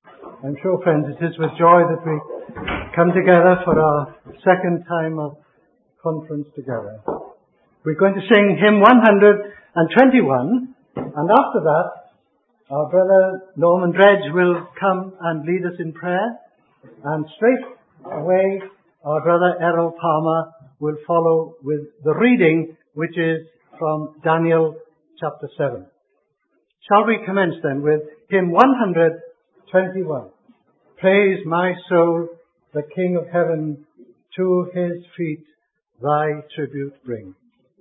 I'm sure, friends, it is with joy that we come together for our second time of conference together. We're going to sing hymn 121, and after that, our brother Norman Dredge will come and lead us in prayer, and straight away our brother Errol Palmer will follow with the reading, which is from Daniel chapter 7. Shall we commence then with hymn 121? Praise my soul, the King of heaven, to his feet thy tribute bring.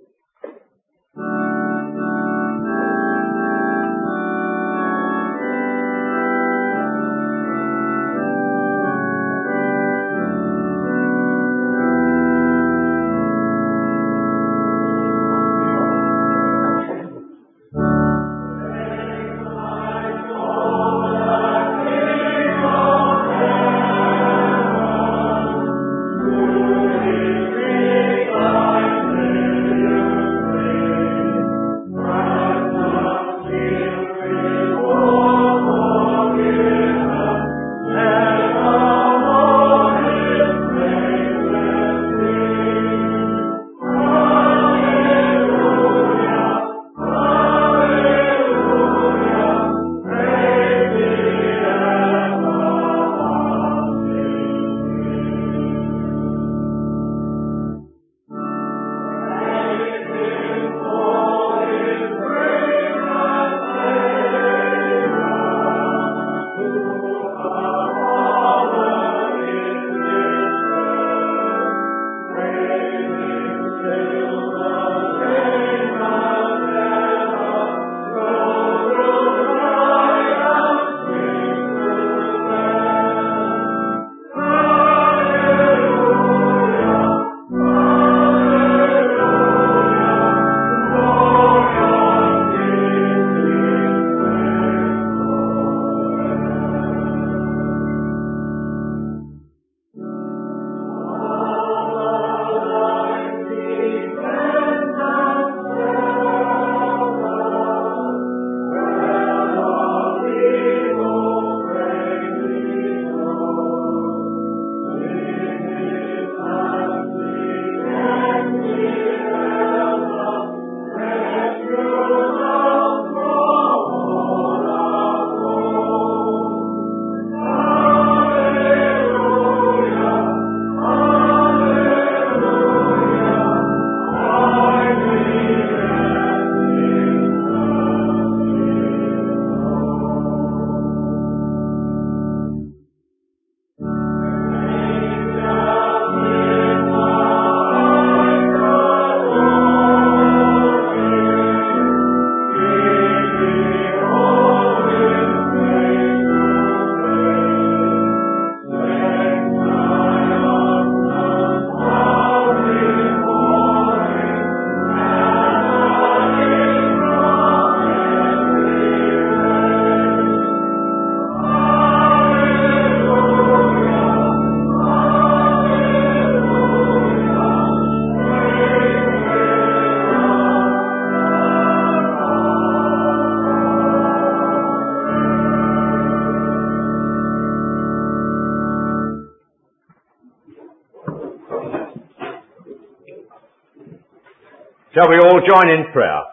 Shall we all join in prayer?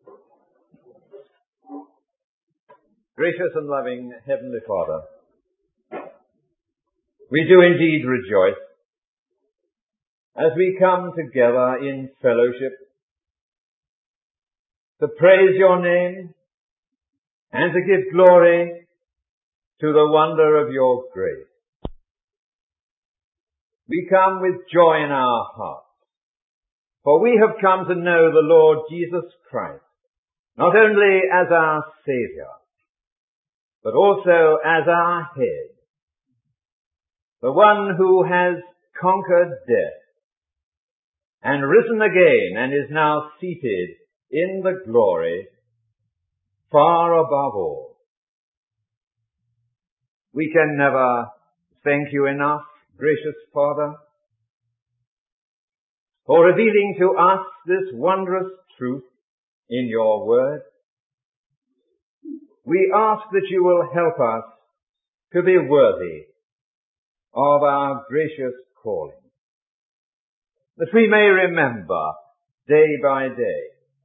Gracious and loving Heavenly Father, we do indeed rejoice as we come together in fellowship to praise your name and to give glory to the wonder of your grace. We come with joy in our hearts, for we have come to know the Lord Jesus Christ, not only as our Saviour, but also as our Head, the one who has conquered death and risen again and is now seated in the glory far above all. We can never thank you enough, gracious Father, for revealing to us this wondrous truth in your word. We ask that you will help us to be worthy of our gracious calling, that we may remember day by day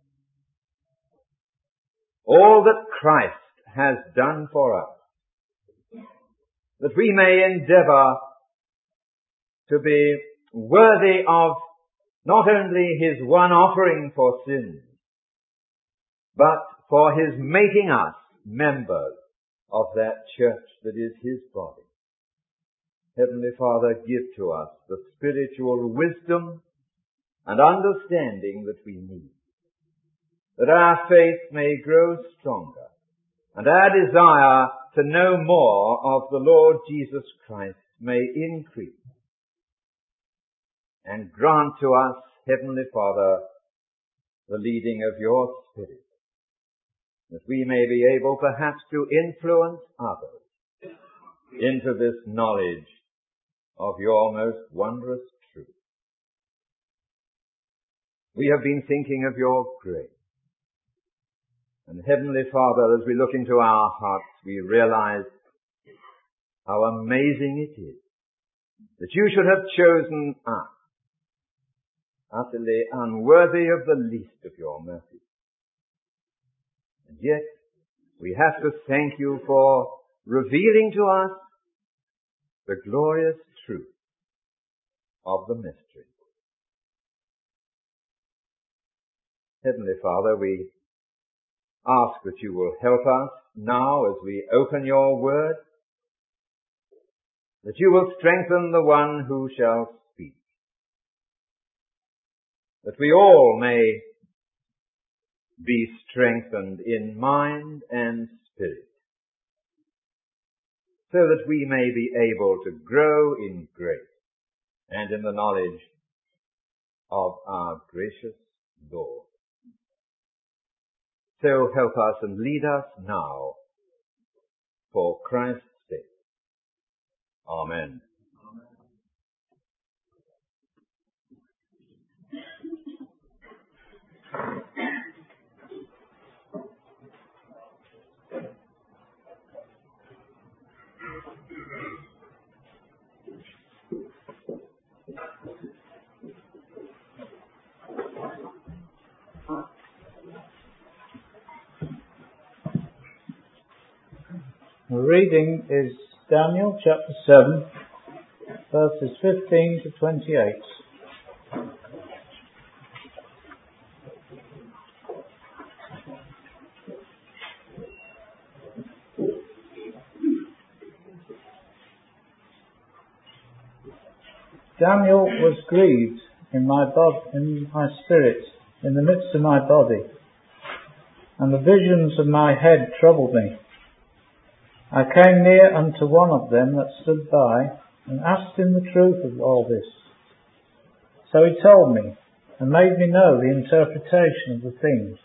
all that Christ has done for us, that we may endeavour to be worthy of not only his one offering for sins, but for his making us members of that church that is his body. Heavenly Father, give to us the spiritual wisdom and understanding that we need, that our faith may grow stronger and our desire to know more of the Lord Jesus Christ may increase. And grant to us, Heavenly Father, the leading of your Spirit, that we may be able perhaps to influence others into this knowledge of your most wondrous truth. We have been thinking of your grace. And Heavenly Father, as we look into our hearts, we realize how amazing it is that you should have chosen us, utterly unworthy of the least of your mercy. And yet, we have to thank you for revealing to us the glorious truth of the mystery. Heavenly Father, we ask that you will help us now as we open your word, that you will strengthen the one who shall speak, that we all may be strengthened in mind and spirit, so that we may be able to grow in grace and in the knowledge of our gracious Lord. So help us and lead us now for Christ's sake. Amen. The reading is Daniel chapter 7, verses 15 to 28. Daniel was grieved in my spirit, in the midst of my body, and the visions of my head troubled me. I came near unto one of them that stood by, and asked him the truth of all this. So he told me, and made me know the interpretation of the things.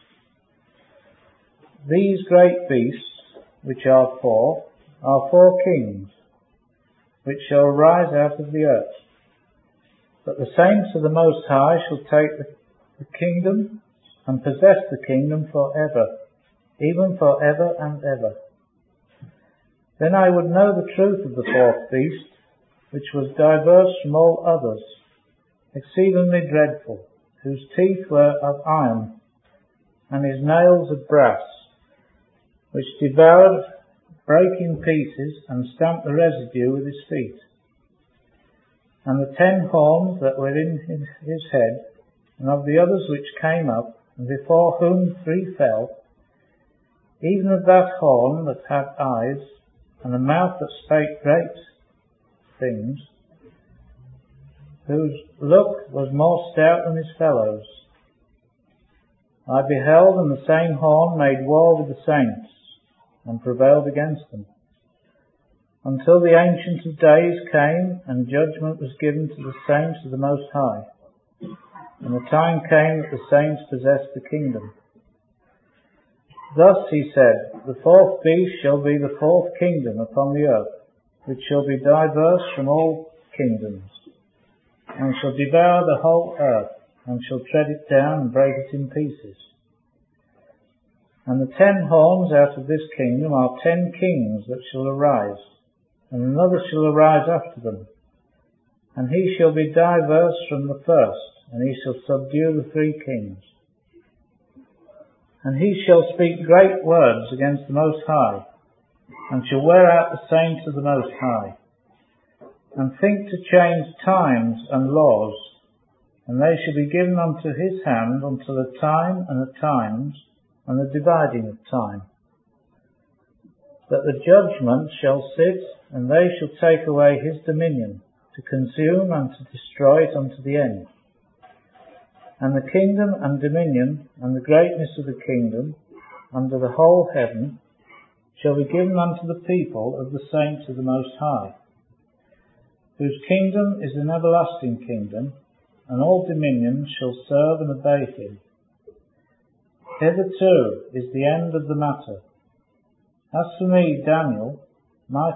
These great beasts, which are four kings, which shall arise out of the earth. But the saints of the Most High shall take the kingdom, and possess the kingdom for ever, even for ever and ever. Then I would know the truth of the fourth beast, which was diverse from all others, exceedingly dreadful, whose teeth were of iron, and his nails of brass, which devoured, brake in pieces, and stamped the residue with his feet. And the 10 horns that were in his head, and of the others which came up, and before whom 3 fell, even of that horn that had eyes, and a mouth that spake great things, whose look was more stout than his fellows. I beheld, and the same horn made war with the saints, and prevailed against them, until the Ancient of Days came, and judgment was given to the saints of the Most High. And the time came that the saints possessed the kingdom. Thus he said, the fourth beast shall be the fourth kingdom upon the earth, which shall be diverse from all kingdoms, and shall devour the whole earth, and shall tread it down and break it in pieces. And the 10 horns out of this kingdom are 10 kings that shall arise, and another shall arise after them. And he shall be diverse from the first, and he shall subdue the three kings. And he shall speak great words against the Most High, and shall wear out the saints of the Most High, and think to change times and laws, and they shall be given unto his hand until the time and the times, and the dividing of time. That the judgment shall sit, and they shall take away his dominion, to consume and to destroy it unto the end. And the kingdom and dominion and the greatness of the kingdom under the whole heaven shall be given unto the people of the saints of the Most High, whose kingdom is an everlasting kingdom, and all dominions shall serve and obey him. Hitherto is the end of the matter. As for me, Daniel, my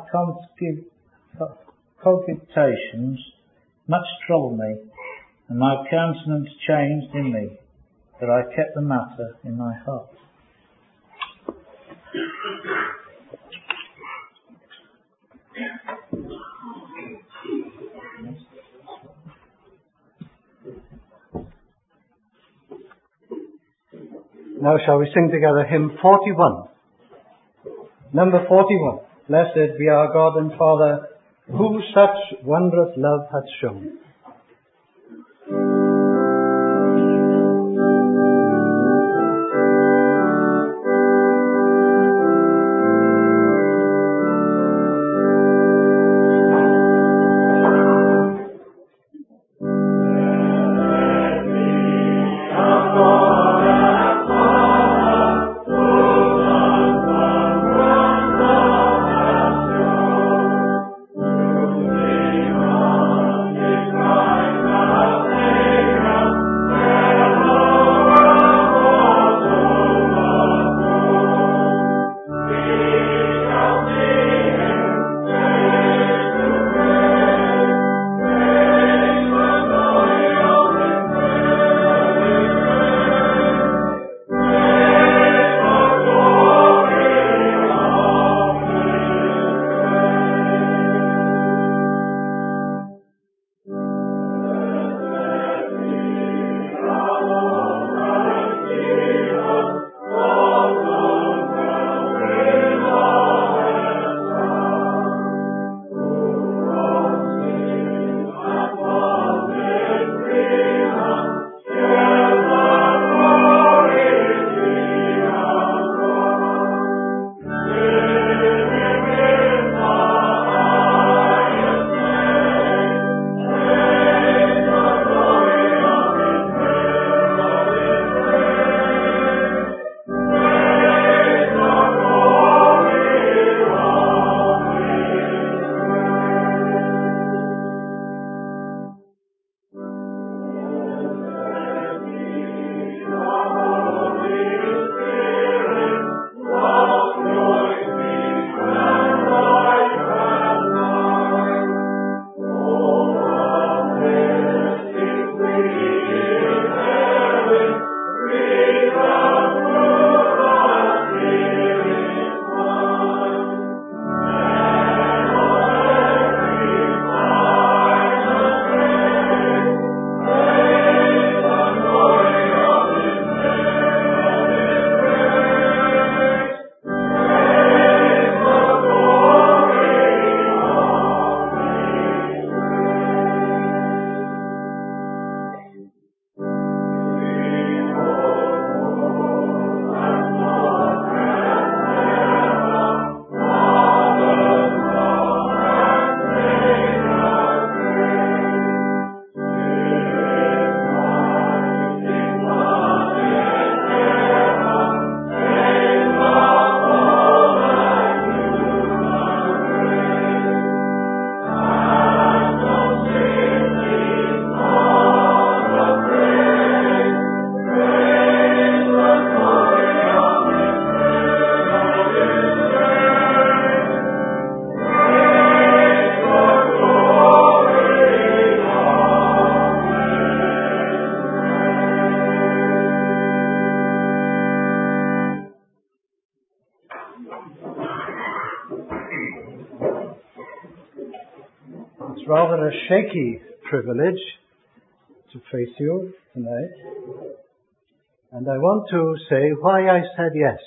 cogitations much troubled me, and my countenance changed in me, but I kept the matter in my heart. Now shall we sing together hymn 41. Number 41. Blessed be our God and Father, who such wondrous love hath shown. Amen. It's rather a shaky privilege to face you tonight. And I want to say why I said yes.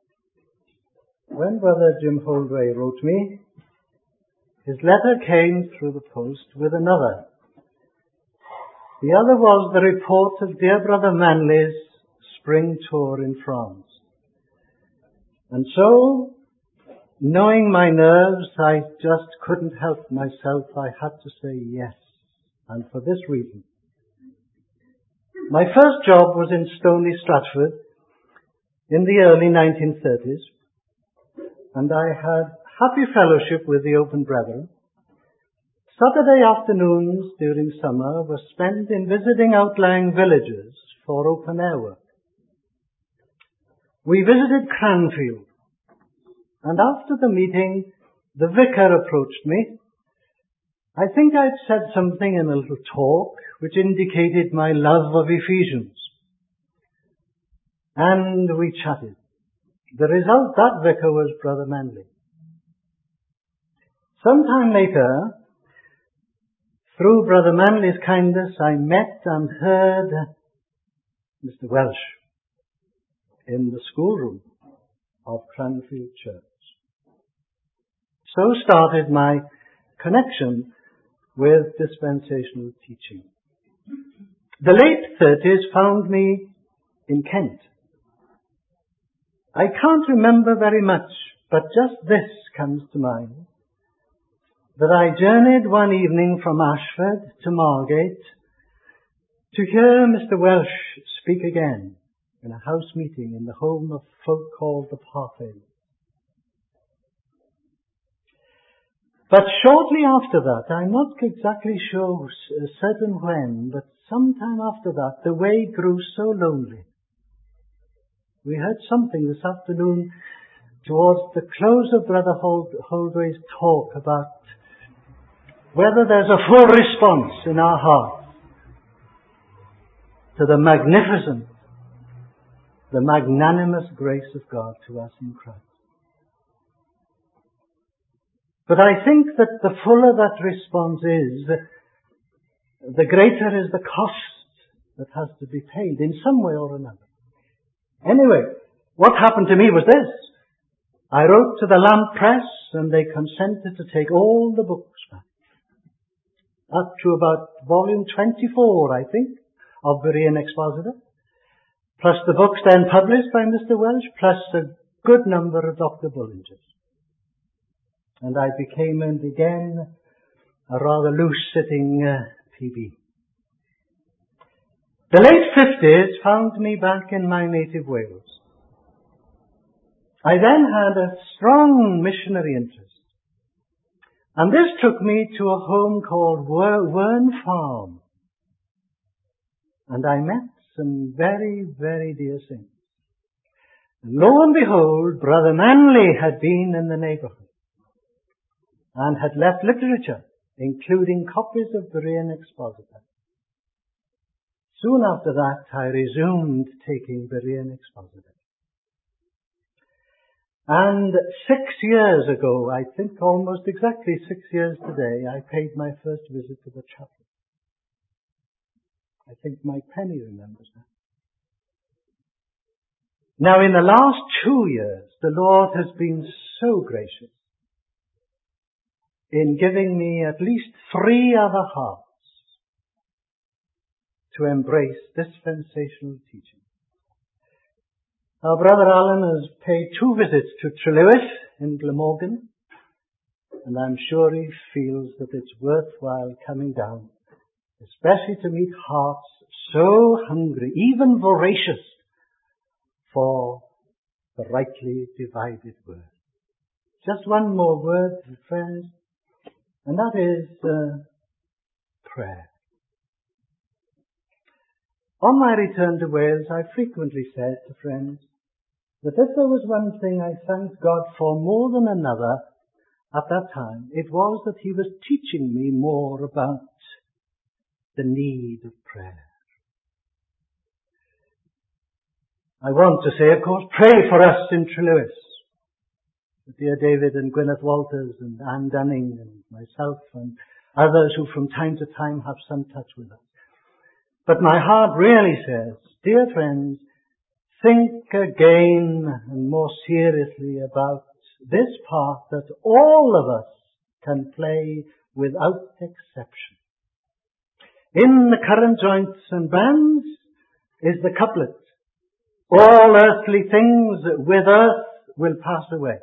When Brother Jim Holdway wrote me, his letter came through the post with another. The other was the report of dear Brother Manley's spring tour in France. And so, knowing my nerves, I just couldn't help myself. I had to say yes. And for this reason. My first job was in Stoney Stratford in the early 1930s. And I had happy fellowship with the Open Brethren. Saturday afternoons during summer were spent in visiting outlying villages for open air work. We visited Cranfield, and after the meeting, the vicar approached me. I think I'd said something in a little talk which indicated my love of Ephesians. And we chatted. The result, that vicar was Brother Manley. Sometime later, through Brother Manley's kindness, I met and heard Mr. Welsh in the schoolroom of Cranfield Church. So started my connection with dispensational teaching. The late 30s found me in Kent. I can't remember very much, but just this comes to mind, that I journeyed one evening from Ashford to Margate to hear Mr. Welsh speak again in a house meeting in the home of folk called the Parfaits. But shortly after that, I'm not exactly sure certain when, but sometime after that, the way grew so lonely. We heard something this afternoon towards the close of Brother Holdway's talk about whether there's a full response in our hearts to the magnificent, the magnanimous grace of God to us in Christ. But I think that the fuller that response is, the greater is the cost that has to be paid in some way or another. Anyway, what happened to me was this. I wrote to the Lamp Press and they consented to take all the books back. Up to about volume 24, I think, of Berean Expositor, plus the books then published by Mr. Welsh, plus a good number of Dr. Bullinger's. And I became and again a rather loose-sitting PB. The late 50s found me back in my native Wales. I then had a strong missionary interest. And this took me to a home called Wern Farm. And I met some very, very dear saints. And lo and behold, Brother Manley had been in the neighborhood and had left literature, including copies of Berean Expositor. Soon after that, I resumed taking Berean Expositor. And 6 years ago, I think almost exactly 6 years today, I paid my first visit to the chapel. I think my penny remembers that. Now, in the last 2 years, the Lord has been so gracious in giving me at least 3 other hearts to embrace dispensational teaching. Our brother Alan has paid 2 visits to Trelewis in Glamorgan, and I'm sure he feels that it's worthwhile coming down, especially to meet hearts so hungry, even voracious, for the rightly divided word. Just one more word, friends, and that is prayer. On my return to Wales, I frequently said to friends that if there was one thing I thanked God for more than another at that time, it was that He was teaching me more about the need of prayer. I want to say, of course, pray for us in Trelewis. Dear David and Gwyneth Walters and Anne Dunning and myself and others who from time to time have some touch with us. But my heart really says, dear friends, think again and more seriously about this part that all of us can play without exception. In the current joints and bands is the couplet, all earthly things with earth will pass away.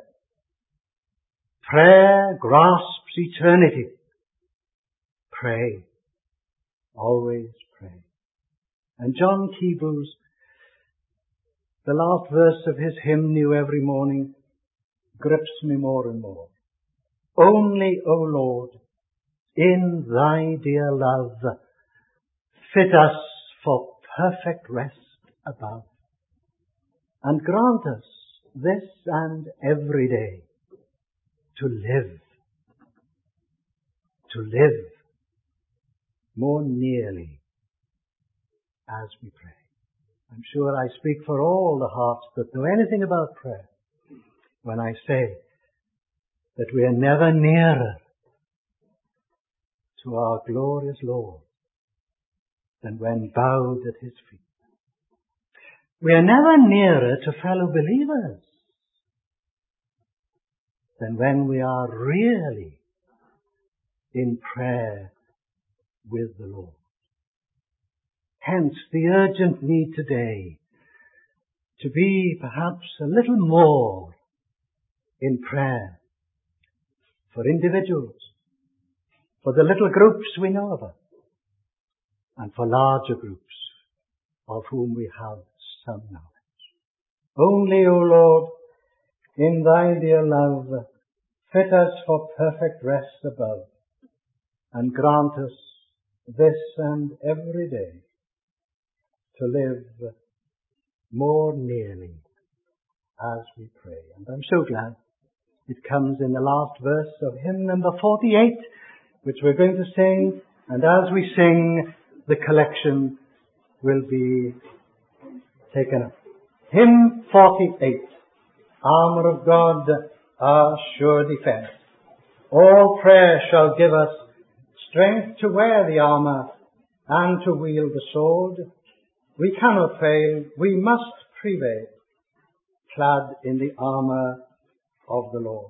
Prayer grasps eternity. Pray. Always pray. And John Keeble's, the last verse of his hymn, New Every Morning, grips me more and more. Only, O Lord, in thy dear love, fit us for perfect rest above, and grant us this and every day to live more nearly as we pray. I'm sure I speak for all the hearts that know anything about prayer when I say that we are never nearer to our glorious Lord than when bowed at his feet. We are never nearer to fellow believers than when we are really in prayer with the Lord. Hence the urgent need today to be perhaps a little more in prayer for individuals, for the little groups we know about, and for larger groups of whom we have some knowledge. Only, O Lord, in thy dear love, fit us for perfect rest above, and grant us this and every day to live more nearly as we pray. And I'm so glad it comes in the last verse of hymn number 48, which we're going to sing, and as we sing, the collection will be taken up. Hymn 48, Armour of God, our sure defence. All prayer shall give us strength to wear the armour and to wield the sword. We cannot fail, we must prevail, clad in the armour of the Lord.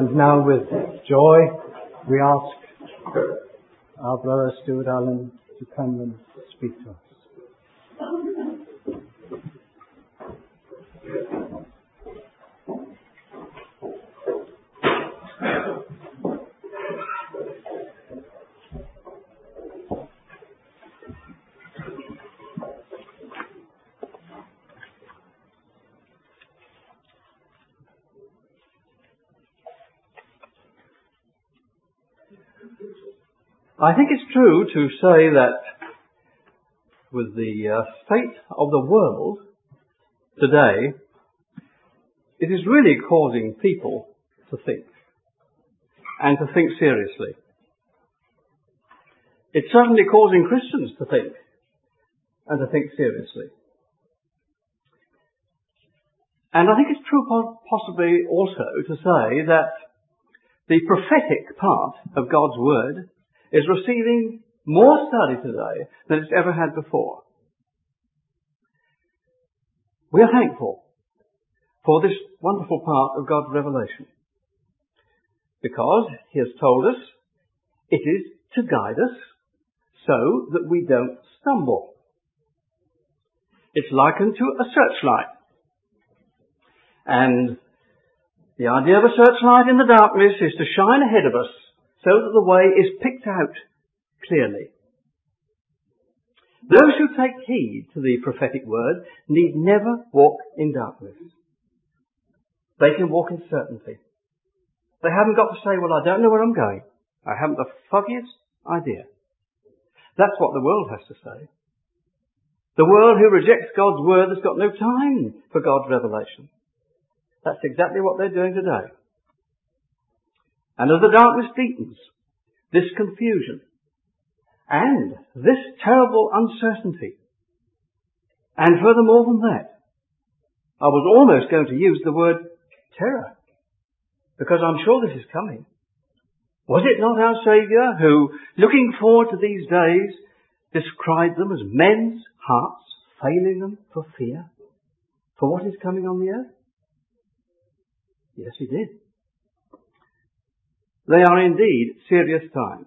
And now with joy we ask our brother Stuart Allen to come and speak to us. I think it's true to say that with the state of the world today, it is really causing people to think, and to think seriously. It's certainly causing Christians to think, and to think seriously. And I think it's true possibly also to say that the prophetic part of God's Word is receiving more study today than it's ever had before. We are thankful for this wonderful part of God's revelation, because He has told us it is to guide us so that we don't stumble. It's likened to a searchlight. And the idea of a searchlight in the darkness is to shine ahead of us so that the way is picked out clearly. Those who take heed to the prophetic word need never walk in darkness. They can walk in certainty. They haven't got to say, well, I don't know where I'm going. I haven't the foggiest idea. That's what the world has to say. The world who rejects God's word has got no time for God's revelation. That's exactly what they're doing today. And as the darkness deepens, this confusion and this terrible uncertainty, and furthermore than that, I was almost going to use the word terror, because I'm sure this is coming. Was it not our Saviour who, looking forward to these days, described them as men's hearts failing them for fear, for what is coming on the earth? Yes, He did. They are indeed serious times.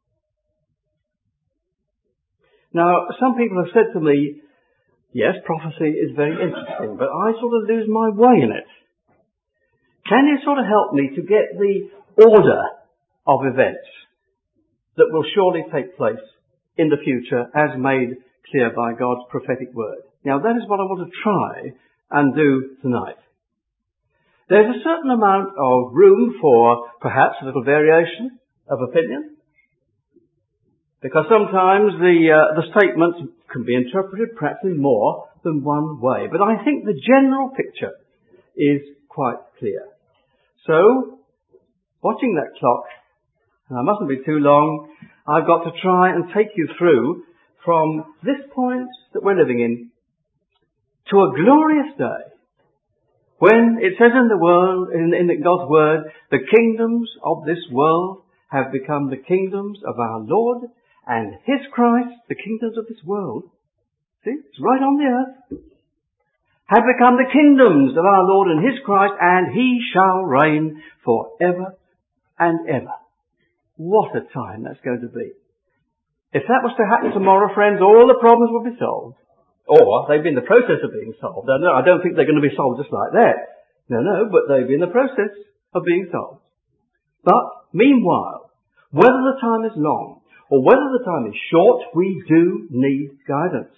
Now, some people have said to me, yes, prophecy is very interesting, but I sort of lose my way in it. Can you sort of help me to get the order of events that will surely take place in the future as made clear by God's prophetic word? Now, that is what I want to try and do tonight. There's a certain amount of room for perhaps a little variation of opinion, because sometimes the statements can be interpreted perhaps in more than one way. But I think the general picture is quite clear. So, watching that clock, and I mustn't be too long, I've got to try and take you through from this point that we're living in to a glorious day, when it says in the world, in God's word, the kingdoms of this world have become the kingdoms of our Lord and His Christ. The kingdoms of this world, see, it's right on the earth, have become the kingdoms of our Lord and His Christ, and He shall reign forever and ever. What a time that's going to be. If that was to happen tomorrow, friends, all the problems will be solved. Or they've been in the process of being solved. I don't think they're going to be solved just like that. No, but they've been in the process of being solved. But meanwhile, whether the time is long or whether the time is short, we do need guidance.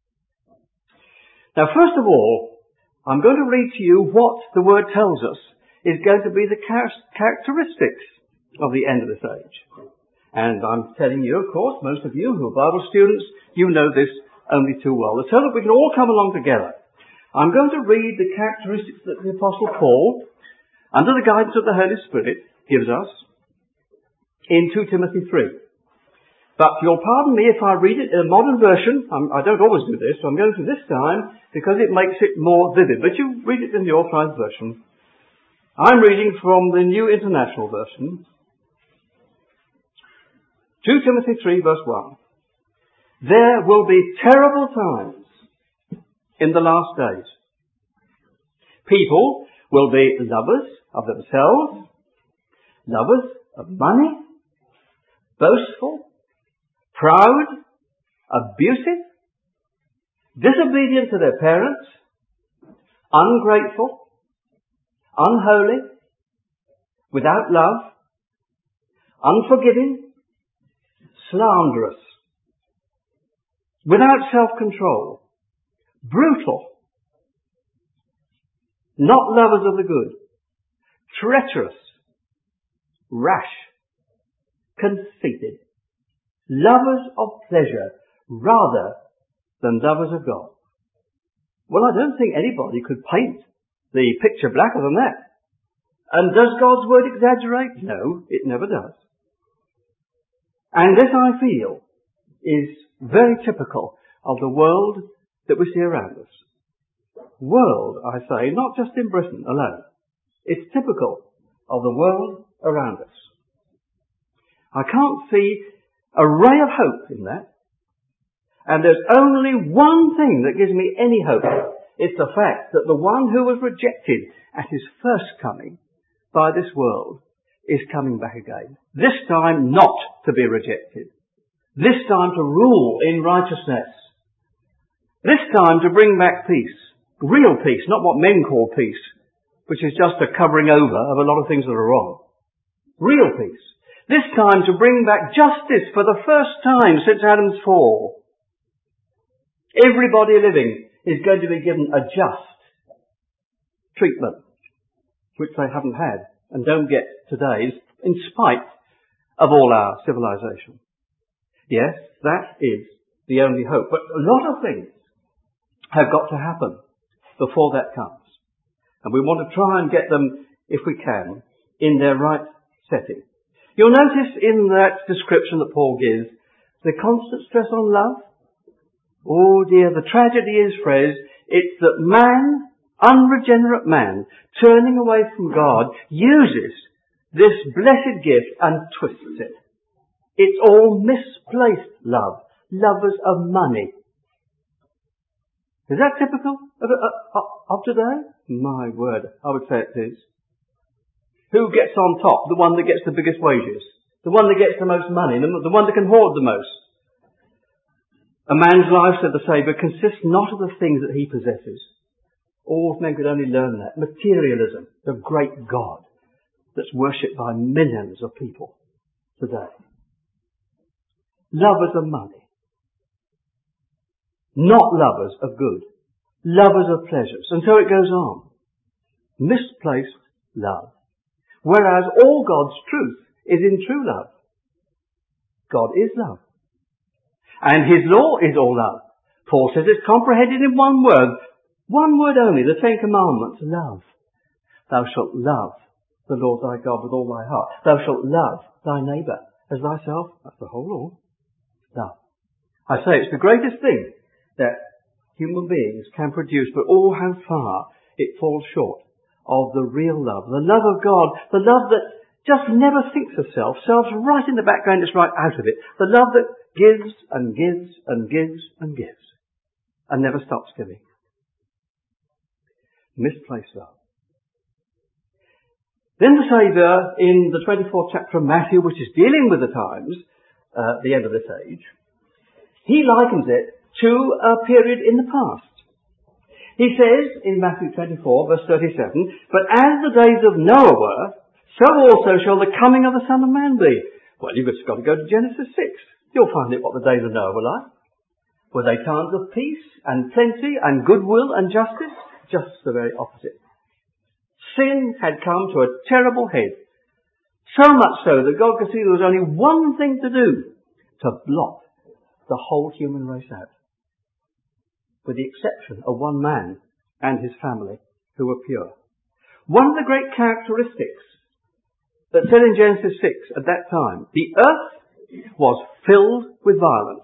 Now, first of all, I'm going to read to you what the Word tells us is going to be the characteristics of the end of this age. And I'm telling you, of course, most of you who are Bible students, you know this only too well. So that we can all come along together, I'm going to read the characteristics that the Apostle Paul, under the guidance of the Holy Spirit, gives us in 2 Timothy 3. But you'll pardon me if I read it in a modern version. I don't always do this, so I'm going to this time because it makes it more vivid. But you read it in the Authorized Version. I'm reading from the New International Version. 2 Timothy 3 verse 1. There will be terrible times in the last days. People will be lovers of themselves, lovers of money, boastful, proud, abusive, disobedient to their parents, ungrateful, unholy, without love, unforgiving, slanderous, without self-control, brutal, not lovers of the good, treacherous, rash, conceited, lovers of pleasure rather than lovers of God. Well, I don't think anybody could paint the picture blacker than that. And does God's word exaggerate? No, it never does. And this, I feel, is very typical of the world that we see around us. World, I say, not just in Britain alone. It's typical of the world around us. I can't see a ray of hope in that. And there's only one thing that gives me any hope. It's the fact that the one who was rejected at his first coming by this world is coming back again. This time not to be rejected. This time to rule in righteousness. This time to bring back peace. Real peace, not what men call peace, which is just a covering over of a lot of things that are wrong. Real peace. This time to bring back justice for the first time since Adam's fall. Everybody living is going to be given a just treatment, which they haven't had and don't get today, in spite of all our civilization. Yes, that is the only hope. But a lot of things have got to happen before that comes. And we want to try and get them, if we can, in their right setting. You'll notice in that description that Paul gives, the constant stress on love. Oh dear, the tragedy is, friends, it's that man, unregenerate man, turning away from God, uses this blessed gift and twists it. It's all misplaced love. Lovers of money. Is that typical of today? My word, I would say it is. Who gets on top? The one that gets the biggest wages. The one that gets the most money. The one that can hoard the most. A man's life, said the Saviour, consists not of the things that he possesses. Oh, if men could only learn that. Materialism, the great God that's worshipped by millions of people today. Lovers of money. Not lovers of good. Lovers of pleasures. And so it goes on. Misplaced love. Whereas all God's truth is in true love. God is love. And His law is all love. Paul says it's comprehended in one word only, the Ten Commandments, love. Thou shalt love the Lord thy God with all thy heart. Thou shalt love thy neighbour as thyself. That's the whole law. Love. I say it's the greatest thing that human beings can produce, but oh how far it falls short of the real love. The love of God, the love that just never thinks of self, self's right in the background, it's right out of it. The love that gives and gives and gives and gives and never stops giving. Misplaced love. Then the Saviour, in the 24th chapter of Matthew, which is dealing with the times, the end of this age, he likens it to a period in the past. He says in Matthew 24, verse 37, "But as the days of Noah were, so also shall the coming of the Son of Man be." Well, you've just got to go to Genesis 6. You'll find it what the days of Noah were like. Were they times of peace and plenty and goodwill and justice? Just the very opposite. Sin had come to a terrible head. So much so that God could see there was only one thing to do to blot the whole human race out. With the exception of one man and his family who were pure. One of the great characteristics that said in Genesis 6 at that time, the earth was filled with violence.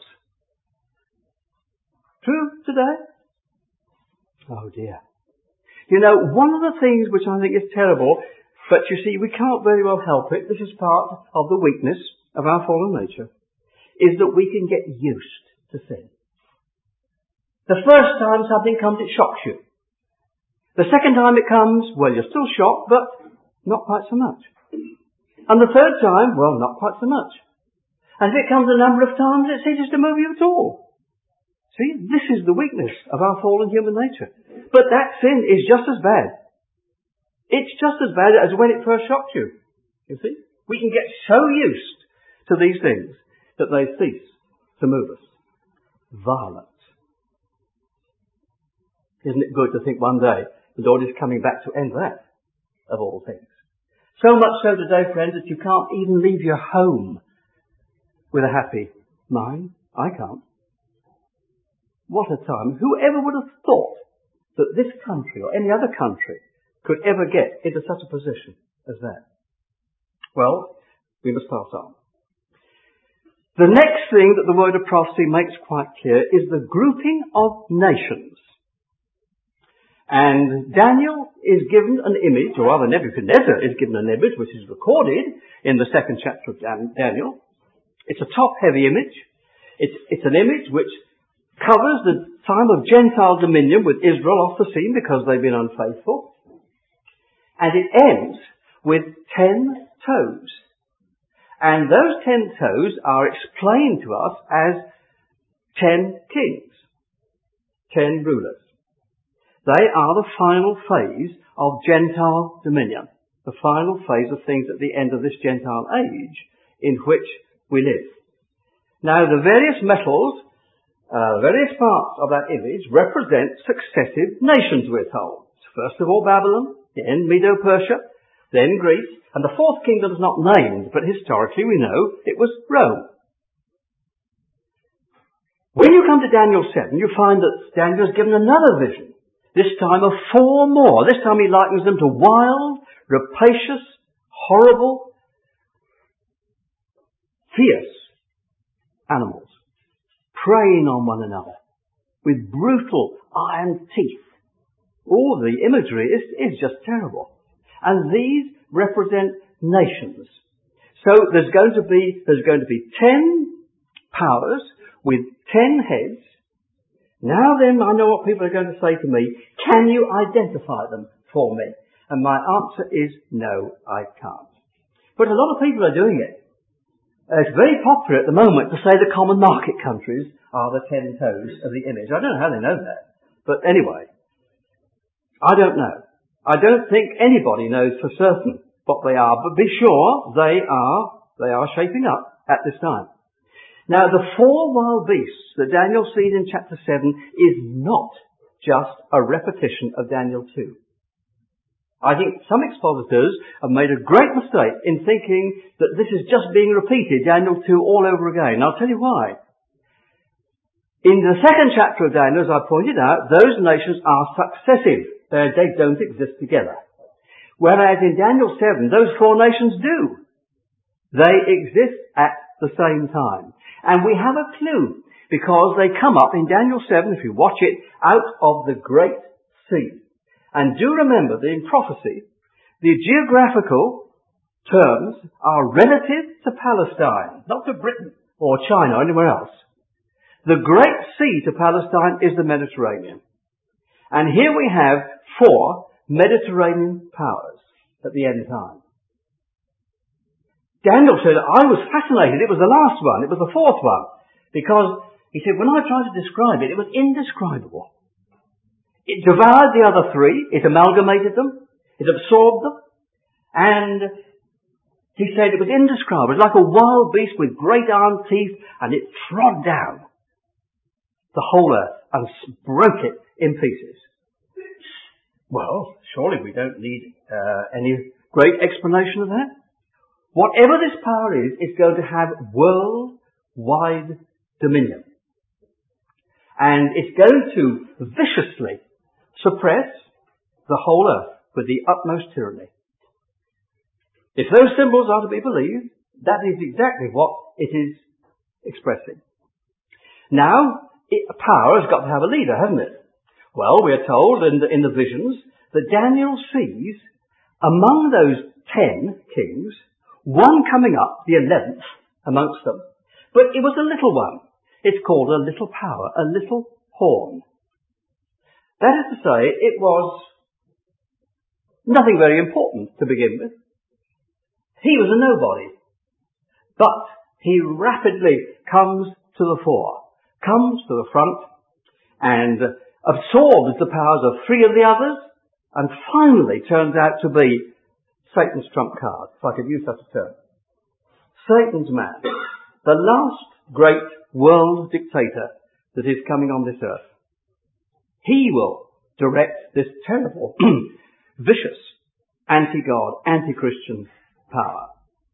True today? Oh dear. You know, one of the things which I think is terrible, but you see, we can't very well help it, this is part of the weakness of our fallen nature, is that we can get used to sin. The first time something comes, it shocks you. The second time it comes, well, you're still shocked, but not quite so much. And the third time, well, not quite so much. And if it comes a number of times, it ceases to move you at all. See, this is the weakness of our fallen human nature. But that sin is just as bad. It's just as bad as when it first shocked you. You see? We can get so used to these things that they cease to move us. Violence. Isn't it good to think one day the Lord is coming back to end that, of all things? So much so today, friends, that you can't even leave your home with a happy mind. I can't. What a time. Whoever would have thought that this country or any other country could ever get into such a position as that? Well, we must pass on. The next thing that the word of prophecy makes quite clear is the grouping of nations. And Daniel is given an image, or rather Nebuchadnezzar is given an image, which is recorded in the second chapter of Daniel. It's a top-heavy image. It's an image which covers the time of Gentile dominion with Israel off the scene because they've been unfaithful. And it ends with 10 toes. And those 10 toes are explained to us as 10 kings, 10 rulers. They are the final phase of Gentile dominion, the final phase of things at the end of this Gentile age in which we live. Now, the various metals, various parts of that image represent successive nations, we're told. First of all, Babylon, then Medo-Persia, then Greece, and the fourth kingdom is not named, but historically we know it was Rome. When you come to Daniel 7, you find that Daniel is given another vision, this time of 4 more. This time he likens them to wild, rapacious, horrible, fierce animals, preying on one another with brutal iron teeth. All the imagery is just terrible. And these represent nations. So there's going to be 10 powers with 10 heads. Now then, I know what people are going to say to me. Can you identify them for me? And my answer is no, I can't. But a lot of people are doing it. It's very popular at the moment to say the common market countries are the 10 toes of the image. I don't know how they know that. But anyway, I don't know. I don't think anybody knows for certain what they are, but be sure they are shaping up at this time. Now, the 4 wild beasts that Daniel sees in chapter 7 is not just a repetition of Daniel 2. I think some expositors have made a great mistake in thinking that this is just being repeated, Daniel 2, all over again. I'll tell you why. In the second chapter of Daniel, as I pointed out, those nations are successive. They don't exist together. Whereas in Daniel 7, those 4 nations do. They exist at the same time. And we have a clue, because they come up in Daniel 7, if you watch it, out of the Great Sea. And do remember that in prophecy, the geographical terms are relative to Palestine, not to Britain or China or anywhere else. The Great Sea to Palestine is the Mediterranean. And here we have 4 Mediterranean powers at the end time. Daniel said, I was fascinated. It was the last one. It was the 4th one. Because, he said, when I tried to describe it, it was indescribable. It devoured the other 3. It amalgamated them. It absorbed them. And he said it was indescribable. It was like a wild beast with great iron teeth, and it trod down the whole earth and broke it in pieces. Well, surely we don't need any great explanation of that. Whatever this power is, it's going to have worldwide dominion. And it's going to viciously suppress the whole earth with the utmost tyranny. If those symbols are to be believed, that is exactly what it is expressing. Now, power has got to have a leader, hasn't it? Well, we are told in the visions that Daniel sees among those 10 kings, one coming up, the 11th amongst them, but it was a little one. It's called a little power, a little horn. That is to say, it was nothing very important to begin with. He was a nobody. But he rapidly comes to the fore, comes to the front, and absorbs the powers of three of the others, and finally turns out to be Satan's trump card, if I could use such a term. Satan's man, the last great world dictator that is coming on this earth. He will direct this terrible, vicious, anti-God, anti-Christian power.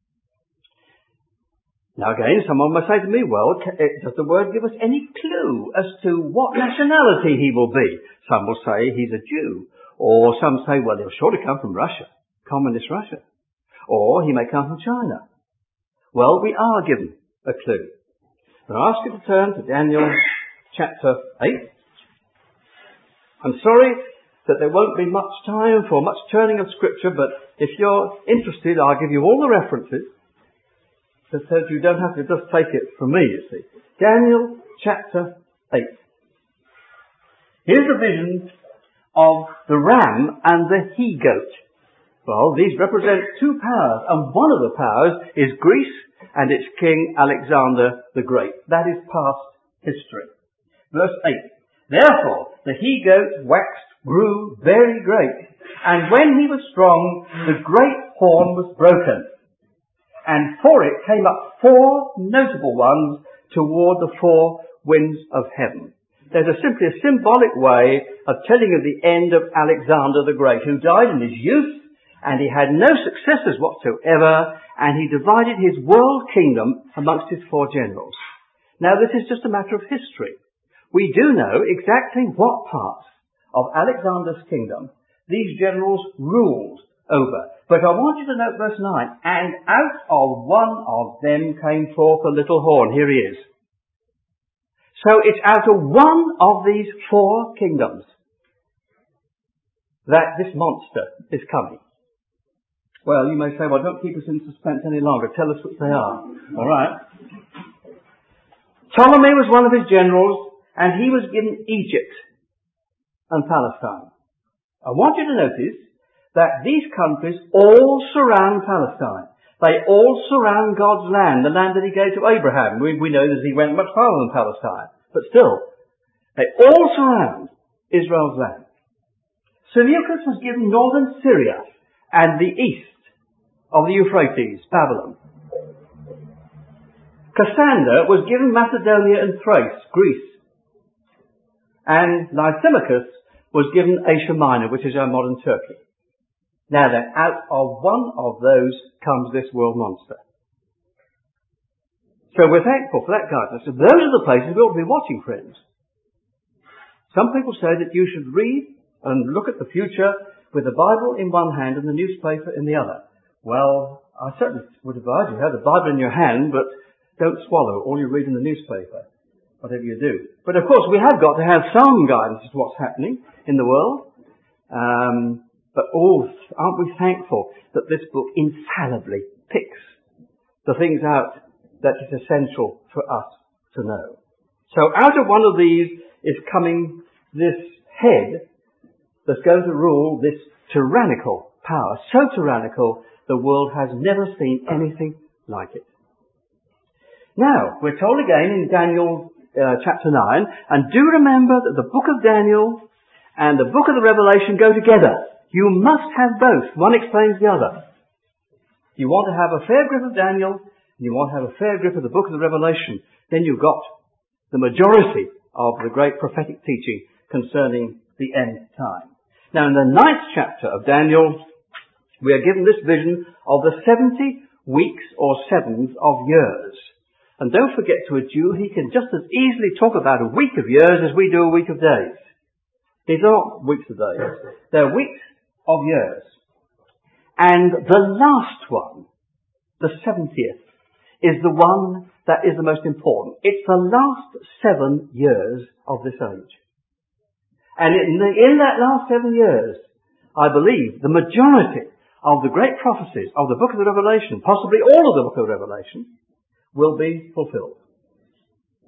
Now again, someone may say to me, well, does the word give us any clue as to what nationality he will be? Some will say he's a Jew. Or some say, well, he'll surely come from Russia, communist Russia. Or he may come from China. Well, we are given a clue. And I ask you to turn to Daniel chapter 8. I'm sorry that there won't be much time for much turning of Scripture, but if you're interested, I'll give you all the references, so that you don't have to just take it from me, you see. Daniel chapter 8. Here's a vision of the ram and the he-goat. Well, these represent two powers, and one of the powers is Greece and its king Alexander the Great. That is past history. Verse 8. Therefore, the he-goat grew very great, and when he was strong, the great horn was broken. And for it came up four notable ones toward the four winds of heaven. There's simply a symbolic way of telling of the end of Alexander the Great, who died in his youth, and he had no successors whatsoever, and he divided his world kingdom amongst his four generals. Now, this is just a matter of history. We do know exactly what parts of Alexander's kingdom these generals ruled over. But I want you to note verse 9. And out of one of them came forth a little horn. Here he is. So it's out of one of these four kingdoms that this monster is coming. Well, you may say, well, don't keep us in suspense any longer. Tell us what they are. All right. Ptolemy was one of his generals, and he was given Egypt and Palestine. I want you to notice that these countries all surround Palestine. They all surround God's land, the land that he gave to Abraham. We know that he went much farther than Palestine. But still, they all surround Israel's land. Seleucus was given northern Syria and the east of the Euphrates, Babylon. Cassander was given Macedonia and Thrace, Greece. And Lysimachus was given Asia Minor, which is our modern Turkey. Now then, out of one of those comes this world monster. So we're thankful for that guidance. So those are the places we ought to be watching, friends. Some people say that you should read and look at the future with the Bible in one hand and the newspaper in the other. Well, I certainly would advise you have the Bible in your hand, but don't swallow all you read in the newspaper, whatever you do. But of course, we have got to have some guidance as to what's happening in the world. But aren't we thankful that this book infallibly picks the things out that is essential for us to know. So out of one of these is coming this head that's going to rule this tyrannical power, so tyrannical the world has never seen anything like it. Now, we're told again in Daniel chapter 9, and do remember that the book of Daniel and the book of the Revelation go together. You must have both. One explains the other. You want to have a fair grip of Daniel, and you want to have a fair grip of the book of the Revelation, then you've got the majority of the great prophetic teaching concerning the end time. Now, in the 9th chapter of Daniel, we are given this vision of the 70 weeks or sevens of years. And don't forget, to a Jew, he can just as easily talk about a week of years as we do a week of days. These are not weeks of days. They're weeks of years. And the last one, the 70th, is the one that is the most important. It's the last 7 years of this age. And in that last 7 years, I believe the majority of the great prophecies of the book of the Revelation, possibly all of the book of the Revelation, will be fulfilled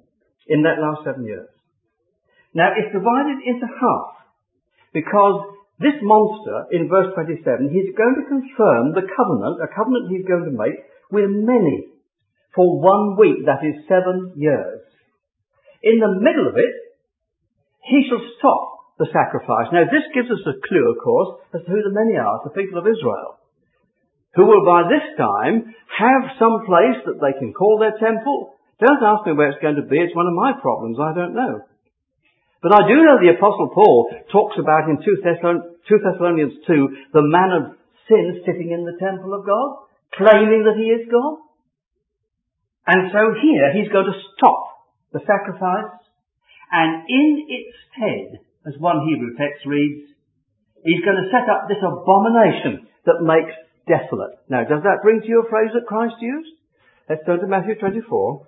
in that last 7 years. Now, it's divided into half, because This monster, in verse 27, he's going to confirm the covenant, a covenant he's going to make with many for 1 week, that is 7 years. In the middle of it, he shall stop the sacrifice. Now this gives us a clue, of course, as to who the many are, the people of Israel, who will by this time have some place that they can call their temple. Don't ask me where it's going to be, it's one of my problems, I don't know. But I do know the Apostle Paul talks about in 2 Thessalonians 2, the man of sin sitting in the temple of God, claiming that he is God. And so here he's going to stop the sacrifice, and in its stead, as one Hebrew text reads, he's going to set up this abomination that makes desolate. Now, does that bring to you a phrase that Christ used? Let's turn to Matthew 24.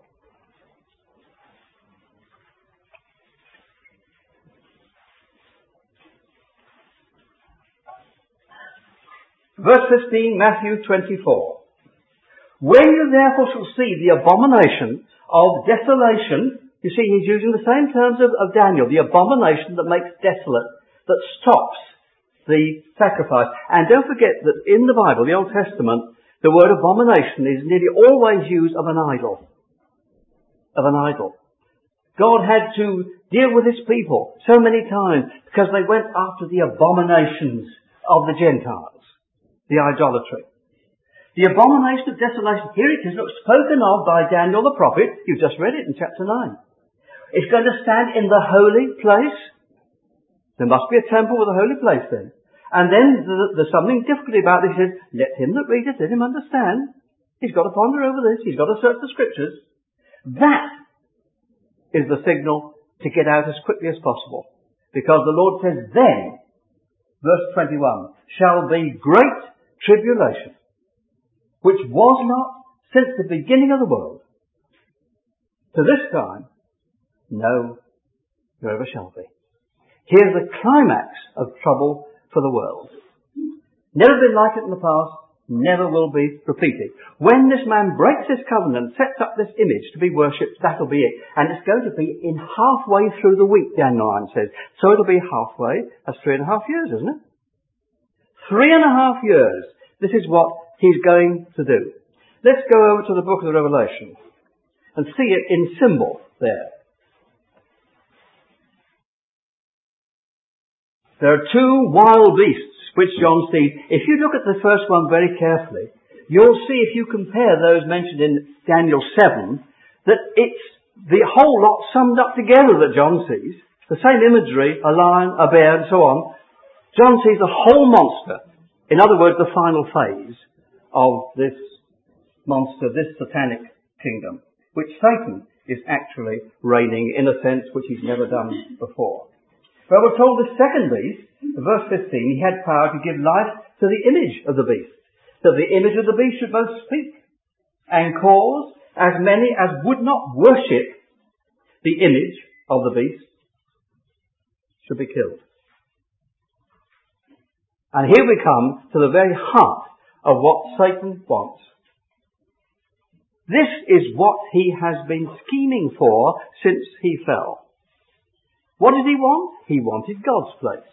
Verse 15, Matthew 24. When you therefore shall see the abomination of desolation, you see he's using the same terms of Daniel, the abomination that makes desolate, that stops the sacrifice. And don't forget that in the Bible, the Old Testament, the word abomination is nearly always used of an idol. Of an idol. God had to deal with his people so many times because they went after the abominations of the Gentiles. The idolatry. The abomination of desolation, here it is, spoken of by Daniel the prophet. You've just read it in chapter 9. It's going to stand in the holy place. There must be a temple with a holy place then. And then there's something difficult about this. Is let him that readeth, let him understand. He's got to ponder over this. He's got to search the scriptures. That is the signal to get out as quickly as possible. Because the Lord says, then, verse 21, shall be great tribulation, which was not since the beginning of the world, to this time, no, nor ever shall be. Here's the climax of trouble for the world. Never been like it in the past, never will be repeated. When this man breaks his covenant, sets up this image to be worshipped, that'll be it. And it's going to be in halfway through the week, Daniel 9 says. So it'll be halfway, that's 3.5 years, isn't it? 3.5 years. This is what he's going to do. Let's go over to the book of the Revelation and see it in symbol there. There are 2 wild beasts which John sees. If you look at the first one very carefully, you'll see if you compare those mentioned in Daniel 7, that it's the whole lot summed up together that John sees. The same imagery, a lion, a bear, and so on. John sees the whole monster. In other words, the final phase of this monster, this satanic kingdom, which Satan is actually reigning in a sense which he's never done before. Well, we're told the second beast, verse 15, he had power to give life to the image of the beast, that the image of the beast should both speak and cause as many as would not worship the image of the beast should be killed. And here we come to the very heart of what Satan wants. This is what he has been scheming for since he fell. What did he want? He wanted God's place.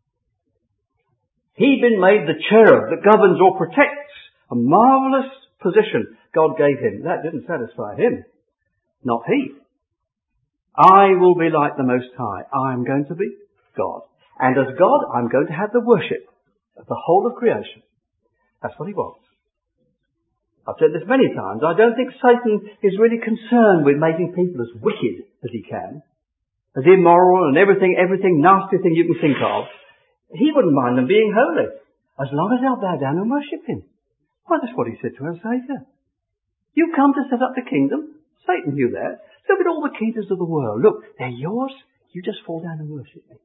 He'd been made the cherub that governs or protects, a marvellous position God gave him. That didn't satisfy him. Not he. I will be like the Most High. I'm going to be God. And as God, I'm going to have the worship of the whole of creation. That's what he wants. I've said this many times. I don't think Satan is really concerned with making people as wicked as he can, as immoral and everything nasty thing you can think of. He wouldn't mind them being holy, as long as they'll bow down and worship him. Well, that's what he said to our Saviour. You come to set up the kingdom. Satan knew that. Look at all the kingdoms of the world. Look, they're yours. You just fall down and worship me.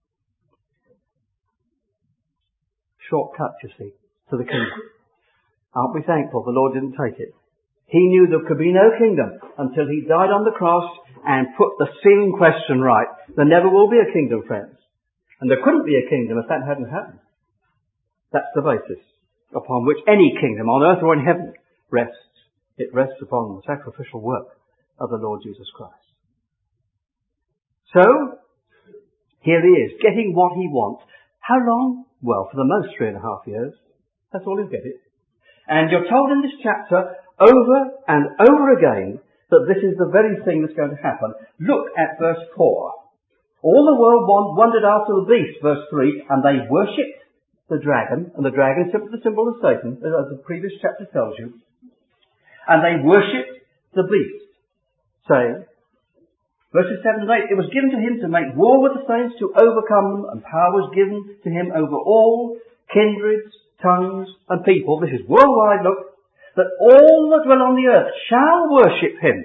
Shortcut, you see, to the kingdom. Aren't we thankful the Lord didn't take it? He knew there could be no kingdom until he died on the cross and put the sin question right. There never will be a kingdom, friends. And there couldn't be a kingdom if that hadn't happened. That's the basis upon which any kingdom on earth or in heaven rests. It rests upon the sacrificial work of the Lord Jesus Christ. So, here he is, getting what he wants. How long? Well, for the most 3.5 years. That's all he'll get it. And you're told in this chapter over and over again that this is the very thing that's going to happen. Look at verse 4. All the world wondered after the beast, verse 3, and they worshipped the dragon, and the dragon is simply the symbol of Satan, as the previous chapter tells you. And they worshipped the beast, saying, verses 7 and 8, it was given to him to make war with the saints, to overcome them, and power was given to him over all kindreds, tongues, and people. This is worldwide, look, that all that dwell on the earth shall worship him.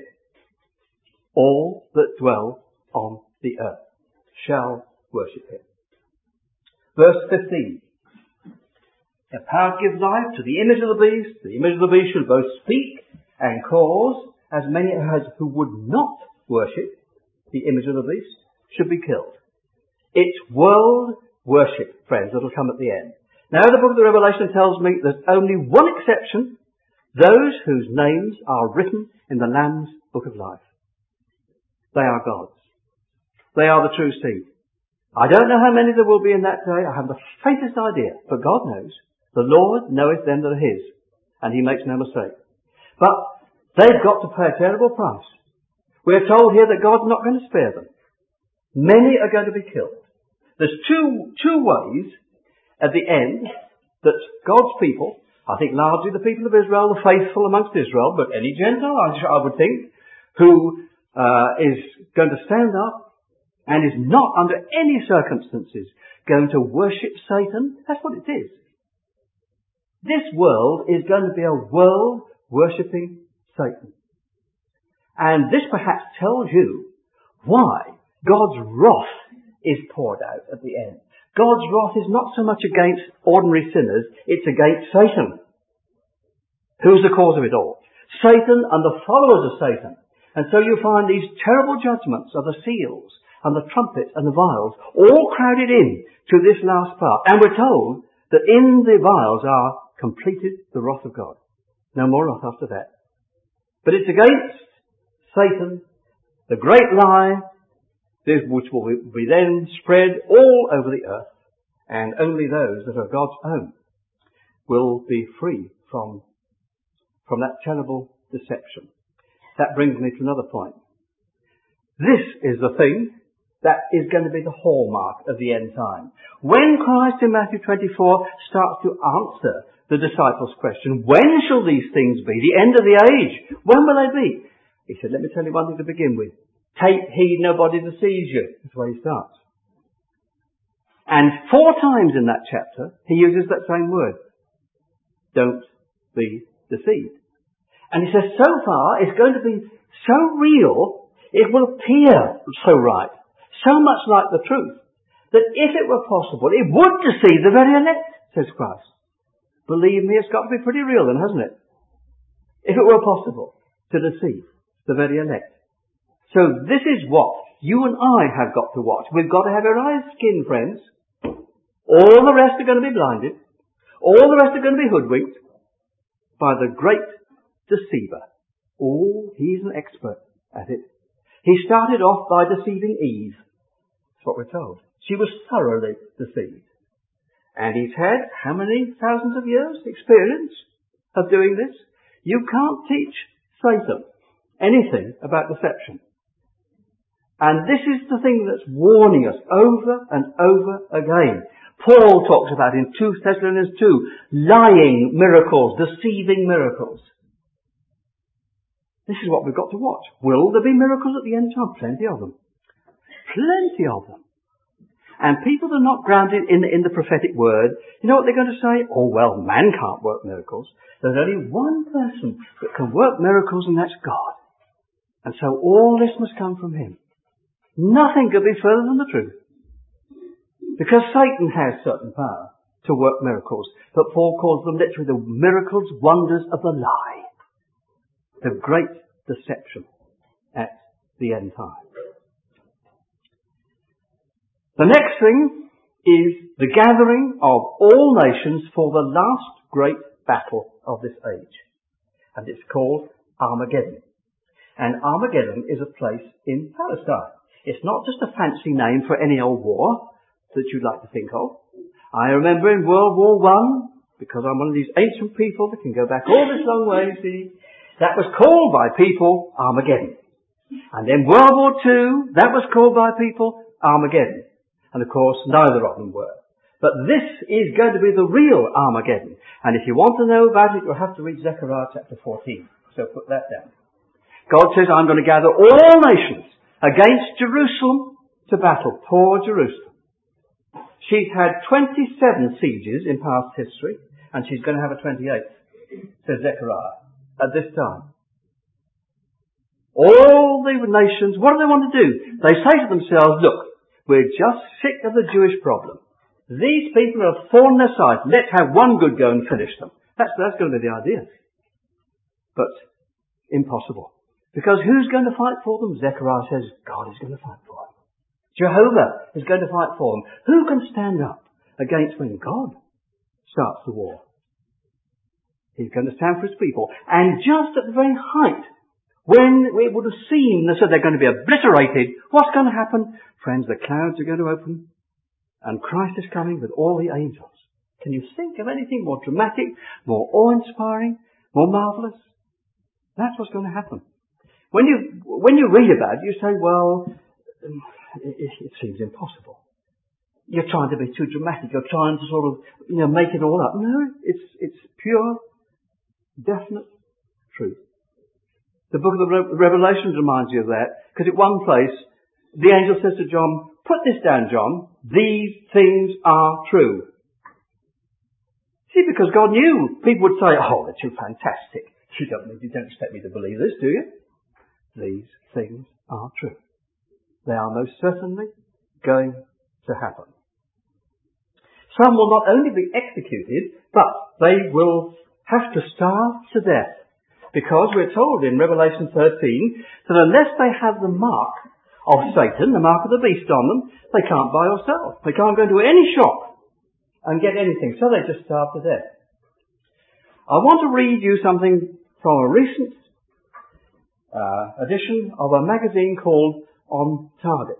All that dwell on the earth shall worship him. Verse 15. The power gives life to the image of the beast. The image of the beast shall both speak and cause as many as who would not worship the image of the beast should be killed. It's world worship, friends, that'll come at the end. Now the book of the Revelation tells me there's only one exception: those whose names are written in the Lamb's book of life. They are God's. They are the true seed. I don't know how many there will be in that day. I haven't the faintest idea. But God knows. The Lord knoweth them that are his. And he makes no mistake. But they've got to pay a terrible price. We're told here that God's not going to spare them. Many are going to be killed. There's two ways at the end that God's people, I think largely the people of Israel, the faithful amongst Israel, but any Gentile, I would think, who is going to stand up and is not under any circumstances going to worship Satan. That's what it is. This world is going to be a world worshipping Satan. And this perhaps tells you why God's wrath is poured out at the end. God's wrath is not so much against ordinary sinners, it's against Satan. Who's the cause of it all? Satan and the followers of Satan. And so you find these terrible judgments of the seals and the trumpets and the vials all crowded in to this last part. And we're told that in the vials are completed the wrath of God. No more wrath after that. But it's against Satan, the great lie, which will be then spread all over the earth, and only those that are God's own will be free from that terrible deception. That brings me to another point. This is the thing that is going to be the hallmark of the end time. When Christ in Matthew 24 starts to answer the disciples' question, when shall these things be? The end of the age. When will they be? He said, let me tell you one thing to begin with. Take heed nobody deceives you. That's where he starts. And 4 times in that chapter, he uses that same word. Don't be deceived. And he says, so far, it's going to be so real, it will appear so right, so much like the truth, that if it were possible, it would deceive the very elect, says Christ. Believe me, it's got to be pretty real then, hasn't it? If it were possible to deceive the very elect. So this is what you and I have got to watch. We've got to have our eyes skinned, friends. All the rest are going to be blinded. All the rest are going to be hoodwinked by the great deceiver. Oh, he's an expert at it. He started off by deceiving Eve. That's what we're told. She was thoroughly deceived. And he's had how many thousands of years experience of doing this? You can't teach Satan anything about deception. And this is the thing that's warning us over and over again. Paul talks about in 2 Thessalonians 2, lying miracles, deceiving miracles. This is what we've got to watch. Will there be miracles at the end time? Plenty of them. Plenty of them. And people are not grounded in the prophetic word. You know what they're going to say? Oh, well, man can't work miracles. There's only one person that can work miracles, and that's God. And so all this must come from him. Nothing could be further than the truth. Because Satan has certain power to work miracles. But Paul calls them literally the miracles, wonders of the lie. The great deception at the end time. The next thing is the gathering of all nations for the last great battle of this age. And it's called Armageddon. And Armageddon is a place in Palestine. It's not just a fancy name for any old war that you'd like to think of. I remember in World War I, because I'm one of these ancient people that can go back all this long way, see, that was called by people Armageddon. And then World War II, that was called by people Armageddon. And of course, neither of them were. But this is going to be the real Armageddon. And if you want to know about it, you'll have to read Zechariah chapter 14. So put that down. God says, I'm going to gather all nations against Jerusalem to battle. Poor Jerusalem. She's had 27 sieges in past history, and she's going to have a 28th, says Zechariah, at this time. All the nations, what do they want to do? They say to themselves, look, we're just sick of the Jewish problem. These people are a thorn in their side. Let's have one good go and finish them. That's going to be the idea. But impossible. Because who's going to fight for them? Zechariah says, God is going to fight for them. Jehovah is going to fight for them. Who can stand up against when God starts the war? He's going to stand for his people. And just at the very height, when it would have seemed as though they're going to be obliterated, what's going to happen? Friends, the clouds are going to open, and Christ is coming with all the angels. Can you think of anything more dramatic, more awe-inspiring, more marvellous? That's what's going to happen. When you read about it, you say, well, it seems impossible. You're trying to be too dramatic. You're trying to sort of, make it all up. No, it's pure, definite truth. The book of the Revelation reminds you of that, because at one place, the angel says to John, put this down, John. These things are true. See, because God knew people would say, oh, they're too fantastic. You don't expect me to believe this, do you? These things are true. They are most certainly going to happen. Some will not only be executed, but they will have to starve to death. Because we're told in Revelation 13 that unless they have the mark of Satan, the mark of the beast on them, they can't buy or sell. They can't go into any shop and get anything. So they just starve to death. I want to read you something from a recent edition of a magazine called On Target.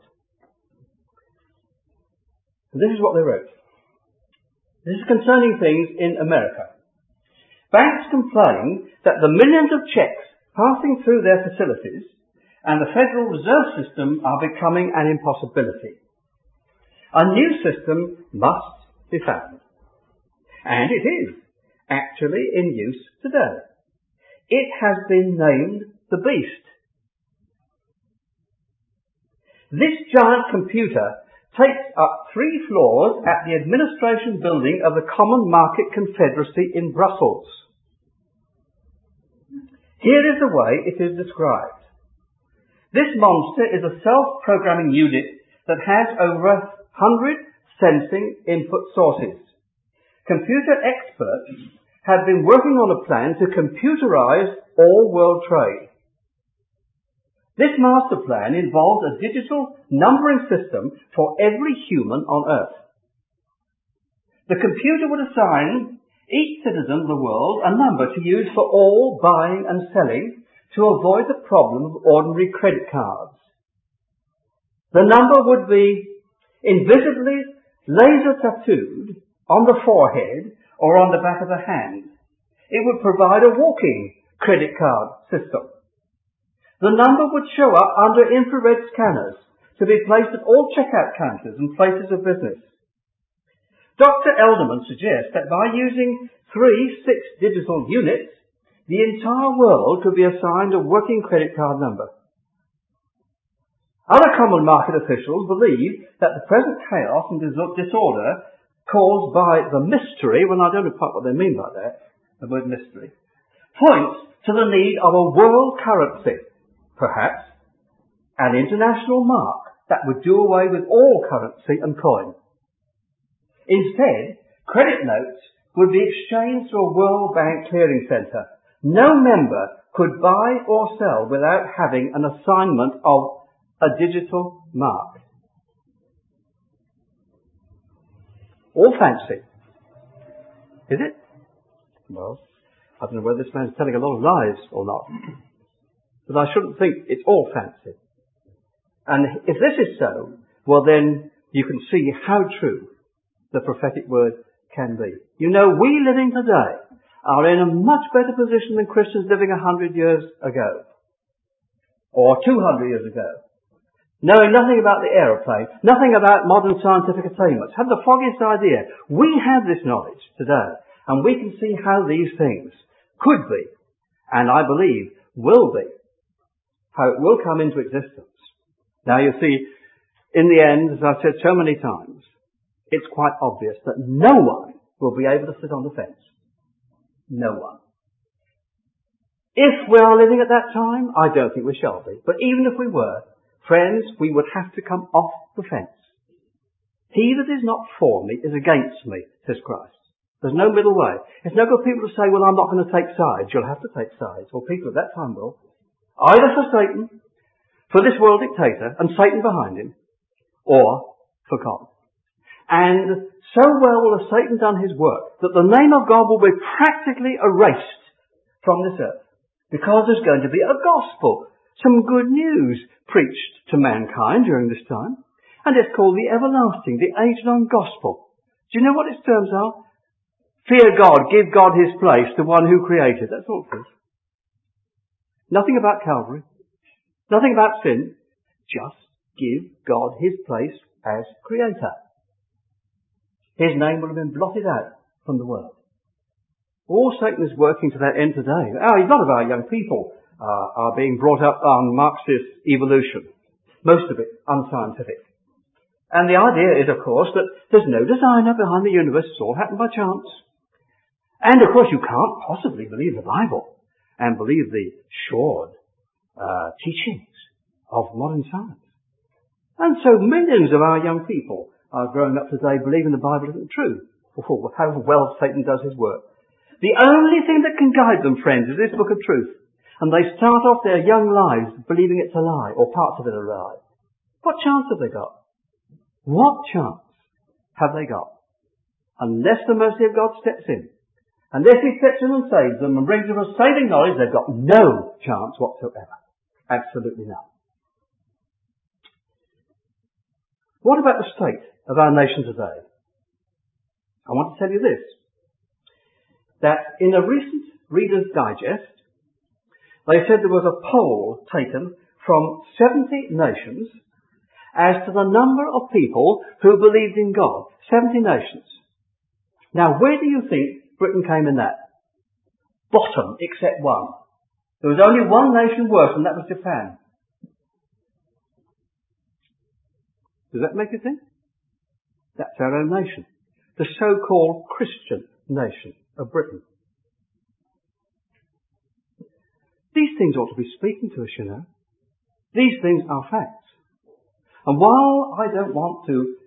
And this is what they wrote. This is concerning things in America. Banks complain that the millions of checks passing through their facilities and the Federal Reserve System are becoming an impossibility. A new system must be found. And it is actually in use today. It has been named the Beast. This giant computer takes up 3 floors at the administration building of the Common Market Confederacy in Brussels. Here is the way it is described. This monster is a self-programming unit that has over 100 sensing input sources. Computer experts have been working on a plan to computerize all world trade. This master plan involves a digital numbering system for every human on Earth. The computer would assign each citizen of the world a number to use for all buying and selling to avoid the problem of ordinary credit cards. The number would be invisibly laser tattooed on the forehead or on the back of the hand. It would provide a walking credit card system. The number would show up under infrared scanners to be placed at all checkout counters and places of business. Dr. Elderman suggests that by using 3 6-digital units, the entire world could be assigned a working credit card number. Other common market officials believe that the present chaos and disorder caused by the mystery, well, I don't know quite what they mean by that, the word mystery, points to the need of a world currency, perhaps an international mark that would do away with all currency and coin. Instead, credit notes would be exchanged through a World Bank clearing centre. No member could buy or sell without having an assignment of a digital mark. All fancy. Is it? Well, I don't know whether this man's telling a lot of lies or not. But I shouldn't think it's all fancy. And if this is so, well then you can see how true the prophetic word can be. You know, we living today are in a much better position than Christians living 100 years ago. Or 200 years ago. Knowing nothing about the aeroplane, nothing about modern scientific attainments, have the foggiest idea. We have this knowledge today, and we can see how these things could be, and I believe will be, how it will come into existence. Now you see, in the end, as I've said so many times, it's quite obvious that no one will be able to sit on the fence. No one. If we are living at that time, I don't think we shall be. But even if we were, friends, we would have to come off the fence. He that is not for me is against me, says Christ. There's no middle way. It's no good people to say, well, I'm not going to take sides. You'll have to take sides. Well, people at that time will. Either for Satan, for this world dictator, and Satan behind him, or for God. And so well will have Satan done his work that the name of God will be practically erased from this earth. Because there's going to be a gospel, some good news preached to mankind during this time. And it's called the everlasting, the age-long gospel. Do you know what its terms are? Fear God, give God his place, the one who created. That's all it is. Nothing about Calvary. Nothing about sin. Just give God his place as creator. His name will have been blotted out from the world. All Satan is working to that end today. A lot of our young people are being brought up on Marxist evolution. Most of it unscientific. And the idea is, of course, that there's no designer behind the universe. It's all happened by chance. And, of course, you can't possibly believe the Bible and believe the shorn teachings of modern science. And so millions of our young people are growing up today believing the Bible isn't true. How well Satan does his work. The only thing that can guide them, friends, is this book of truth. And they start off their young lives believing it's a lie, or parts of it are a lie. What chance have they got? What chance have they got? Unless the mercy of God steps in. Unless he steps in and saves them and brings them a saving knowledge, they've got no chance whatsoever. Absolutely none. What about the state of our nation today? I want to tell you this. That in a recent Reader's Digest, they said there was a poll taken from 70 nations as to the number of people who believed in God. 70 nations. Now, where do you think Britain came in that? Bottom, except one. There was only one nation worse, and that was Japan. Does that make you think? That's our own nation. The so-called Christian nation of Britain. These things ought to be speaking to us, you know. These things are facts. And while I don't want to,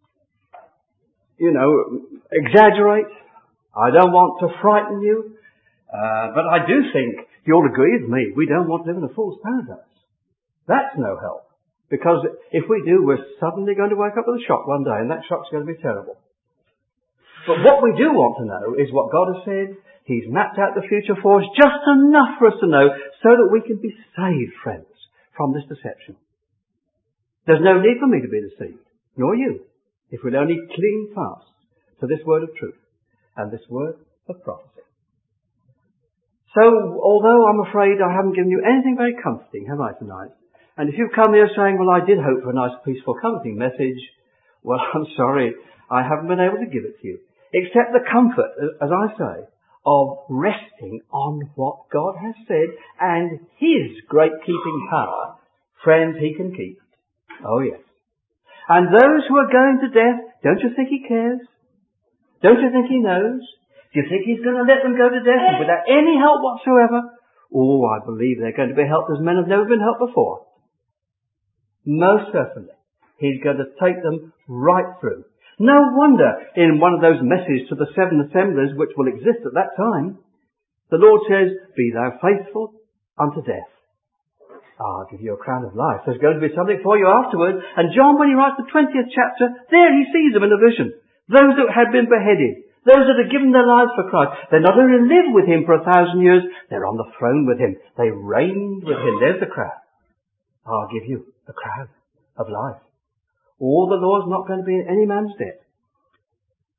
exaggerate, I don't want to frighten you, but I do think you'll agree with me, we don't want to live in a fool's paradise. That's no help. Because if we do, we're suddenly going to wake up with a shock one day, and that shock's going to be terrible. But what we do want to know is what God has said. He's mapped out the future for us, just enough for us to know, so that we can be saved, friends, from this deception. There's no need for me to be deceived, nor you, if we'll only cling fast to this word of truth and this word of prophecy. So, although I'm afraid I haven't given you anything very comforting, have I, tonight? And if you've come here saying, well, I did hope for a nice, peaceful, comforting message, well, I'm sorry, I haven't been able to give it to you. Except the comfort, as I say, of resting on what God has said and his great keeping power. Friends, he can keep. Oh, yes. And those who are going to death, don't you think he cares? Don't you think he knows? Do you think he's going to let them go to death without any help whatsoever? Oh, I believe they're going to be helped as men have never been helped before. Most certainly. He's going to take them right through. No wonder in one of those messages to the 7 assemblies which will exist at that time, the Lord says, be thou faithful unto death. I'll give you a crown of life. There's going to be something for you afterwards. And John, when he writes the 20th chapter, there he sees them in a vision. Those that had been beheaded. Those that had given their lives for Christ. They not only live with him for 1,000 years, they're on the throne with him. They reigned with him. There's the crown. I'll give you a crown of life. All the Lord's not going to be in any man's debt.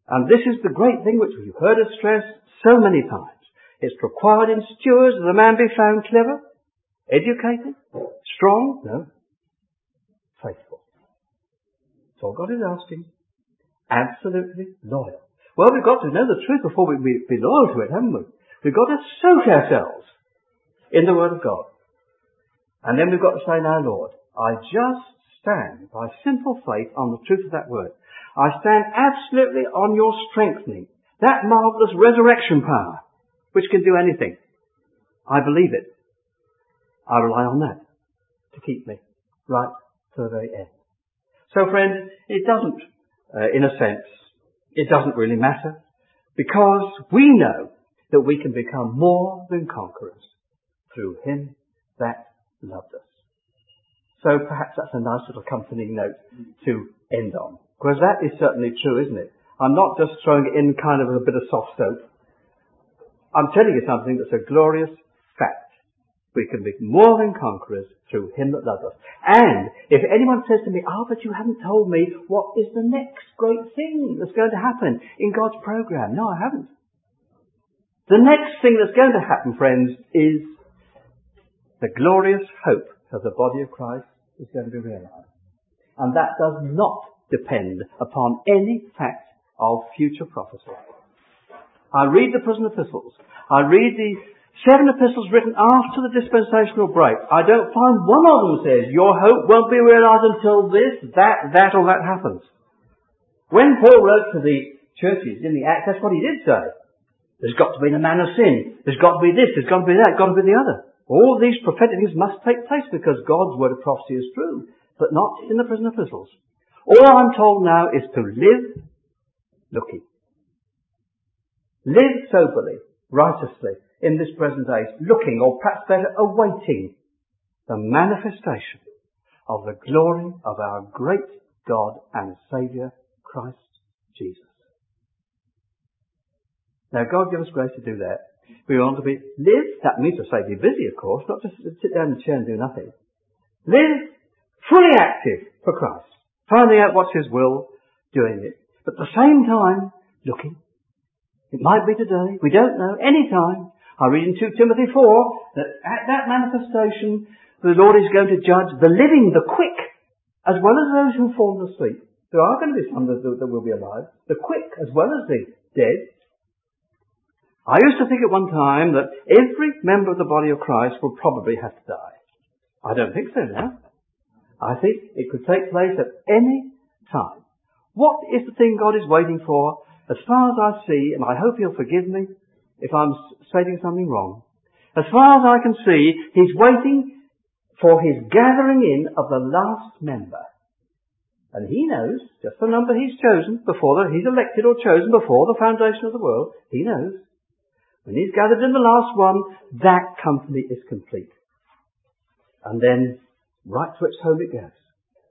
And this is the great thing which you've heard us stress so many times. It's required in stewards that a man be found clever, educated, strong, no, faithful. That's all God is asking. Absolutely loyal. Well, we've got to know the truth before we be loyal to it, haven't we? We've got to soak ourselves in the Word of God. And then we've got to say, now Lord, I just stand by simple faith on the truth of that Word. I stand absolutely on your strengthening, that marvellous resurrection power, which can do anything. I believe it. I rely on that to keep me right to the very end. So friends, it doesn't, in a sense, it doesn't really matter, because we know that we can become more than conquerors through Him that loved us. So perhaps that's a nice little accompanying note to end on. Because that is certainly true, isn't it? I'm not just throwing it in kind of a bit of soft soap. I'm telling you something that's a glorious fact. We can be more than conquerors through Him that loves us. And if anyone says to me, but you haven't told me what is the next great thing that's going to happen in God's program. No, I haven't. The next thing that's going to happen, friends, is the glorious hope of the body of Christ is going to be realized. And that does not depend upon any fact of future prophecy. I read the prison epistles. I read the 7 epistles written after the dispensational break. I don't find one of them says, your hope won't be realized until this, that or that happens. When Paul wrote to the churches in the Acts, that's what he did say. There's got to be the man of sin. There's got to be this. There's got to be that. Got to be the other. All these prophetic things must take place because God's word of prophecy is true, but not in the prison epistles. All I'm told now is to live looking. Live soberly, righteously, in this present age, looking, or perhaps better, awaiting the manifestation of the glory of our great God and Saviour, Christ Jesus. Now, God give us grace to do that. We want to live, that means to say be busy, of course, not just sit down in the chair and do nothing. Live fully active for Christ, finding out what's His will, doing it. But at the same time, looking. It might be today, we don't know, any time. I read in 2 Timothy 4 that at that manifestation, the Lord is going to judge the living, the quick, as well as those who've fallen asleep. There are going to be some that will be alive. The quick as well as the dead. I used to think at one time that every member of the body of Christ will probably have to die. I don't think so now. I think it could take place at any time. What is the thing God is waiting for? As far as I see, and I hope He'll forgive me if I'm stating something wrong, as far as I can see, He's waiting for His gathering in of the last member. And He knows just the number He's chosen He's elected or chosen before the foundation of the world. He knows. When He's gathered in the last one, that company is complete. And then, right to its home it goes.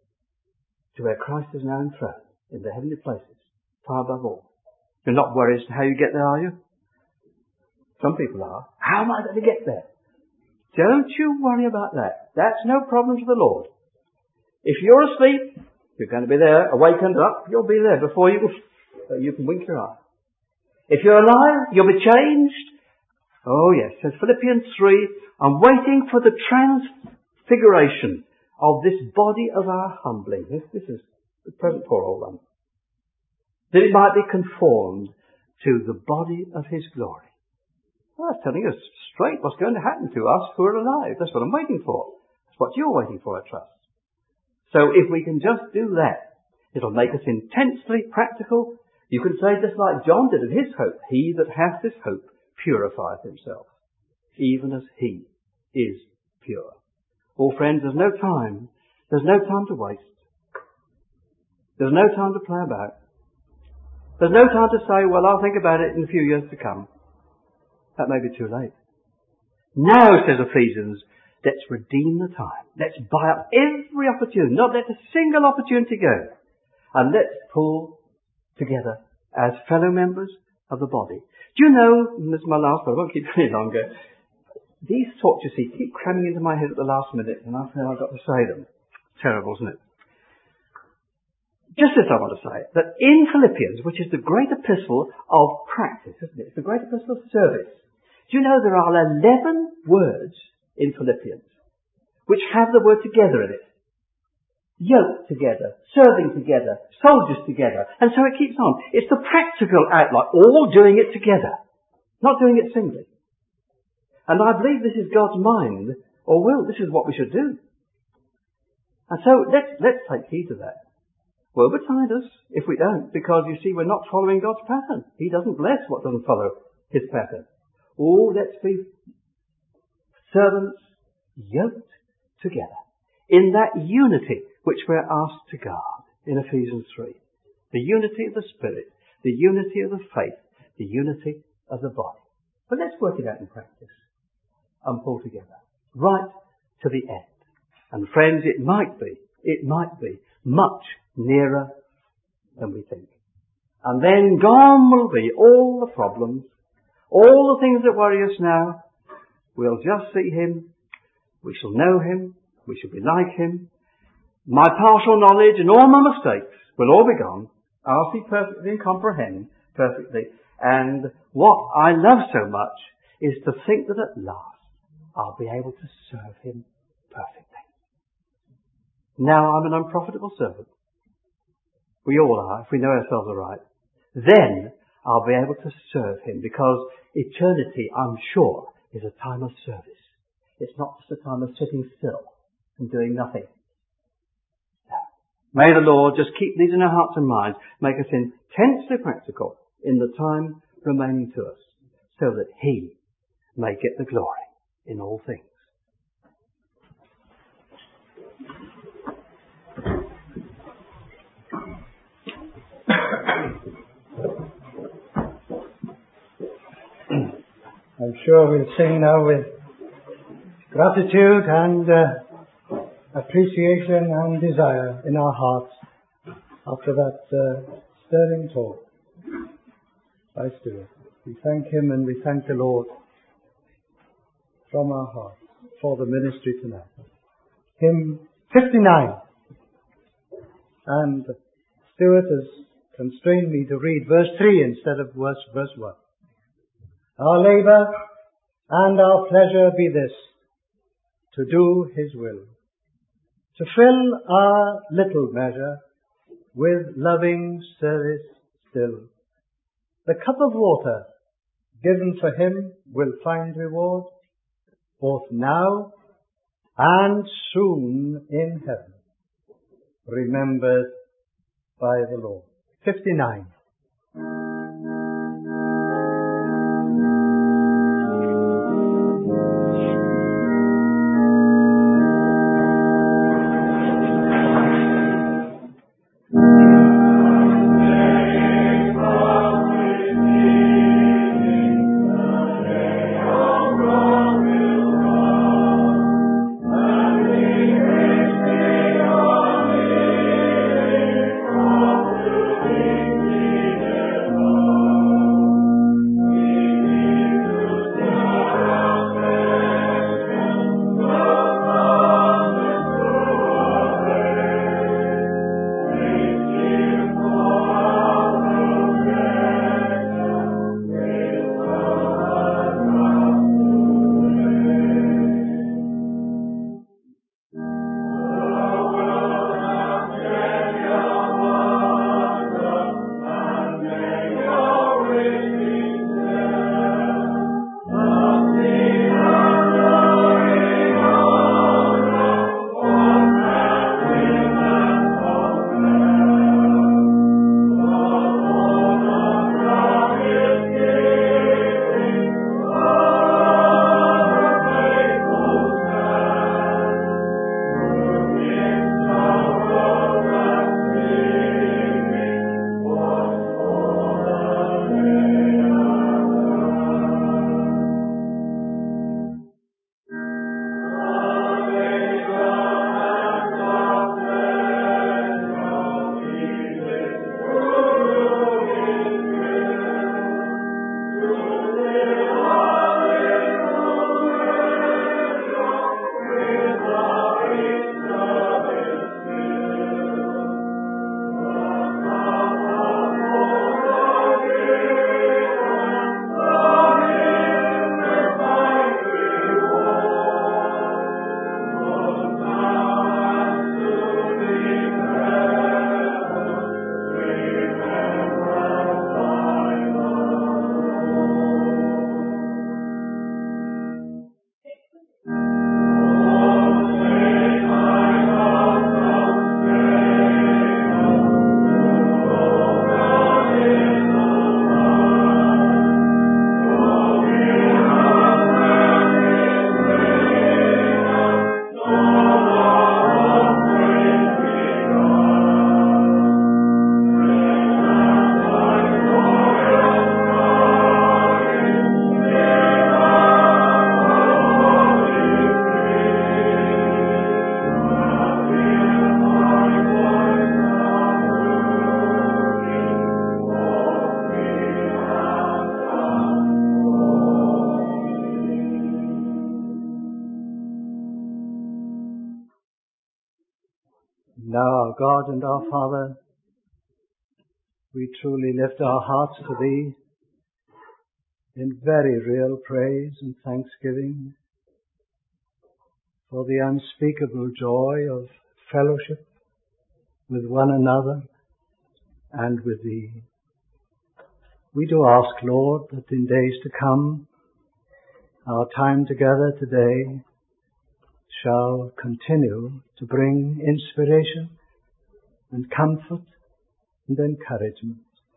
To where Christ is now enthroned, in the heavenly places, far above all. You're not worried as to how you get there, are you? Some people are. How am I going to get there? Don't you worry about that. That's no problem to the Lord. If you're asleep, you're going to be there, awakened up, you'll be there before you can wink your eye. If you're alive, you'll be changed. Oh yes, says Philippians 3, I'm waiting for the transfiguration of this body of our humbling. This is the present poor old one. That it might be conformed to the body of His glory. Well, that's telling us straight what's going to happen to us who are alive. That's what I'm waiting for. That's what you're waiting for, I trust. So if we can just do that, it'll make us intensely practical. You can say just like John did in his hope, he that hath this hope purifieth himself, even as he is pure. Oh friends, there's no time. There's no time to waste. There's no time to play about. There's no time to say, well, I'll think about it in a few years to come. That may be too late. Now, says Ephesians, let's redeem the time. Let's buy up every opportunity, not let a single opportunity go. And let's pull together as fellow members of the body. Do you know, and this is my last one, I won't keep it any longer, these thoughts, you see, keep cramming into my head at the last minute, and I feel I've got to say them. Terrible, isn't it? just this I want to say, that in Philippians, which is the great epistle of practice, isn't it? It's the great epistle of service. Do you know there are 11 words in Philippians which have the word together in it? Yoked together, serving together, soldiers together, and so it keeps on. It's the practical outline, all doing it together, not doing it singly. And I believe this is God's mind, or will. This is what we should do. And so let's take heed to that. Woe betide us if we don't, because you see, we're not following God's pattern. He doesn't bless what doesn't follow His pattern. Oh, let's be servants yoked together in that unity which we're asked to guard in Ephesians 3. The unity of the Spirit, the unity of the faith, the unity of the body. But let's work it out in practice and pull together right to the end. And friends, it might be much nearer than we think. And then gone will be all the problems, all the things that worry us now. We'll just see Him, we shall know Him, we shall be like Him. My partial knowledge and all my mistakes will all be gone. I'll see perfectly and comprehend perfectly. And what I love so much is to think that at last I'll be able to serve Him perfectly. Now I'm an unprofitable servant. We all are, if we know ourselves aright. Then I'll be able to serve Him, because eternity, I'm sure, is a time of service. It's not just a time of sitting still and doing nothing. No. May the Lord just keep these in our hearts and minds, make us intensely practical in the time remaining to us, so that He may get the glory in all things. I'm sure we'll sing now with gratitude and appreciation and desire in our hearts after that stirring talk by Stuart. We thank Him and we thank the Lord from our hearts for the ministry tonight. Hymn 59. And Stuart has constrained me to read verse 3 instead of verse 1. Our labour and our pleasure be this, to do His will, to fill our little measure with loving service still. The cup of water given for Him will find reward, both now and soon in heaven, remembered by the Lord. 59. Now, our God and our Father, we truly lift our hearts to Thee in very real praise and thanksgiving for the unspeakable joy of fellowship with one another and with Thee. We do ask, Lord, that in days to come, our time together today shall continue to bring inspiration and comfort and encouragement.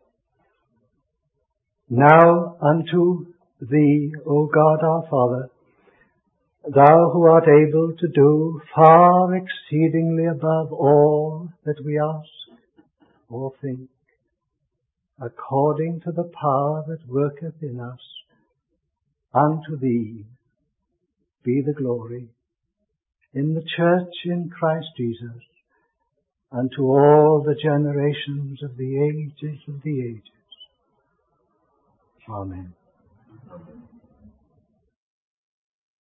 Now unto Thee, O God our Father, Thou who art able to do far exceedingly above all that we ask or think, according to the power that worketh in us, unto Thee be the glory in the church in Christ Jesus, unto all the generations of the ages of the ages. Amen.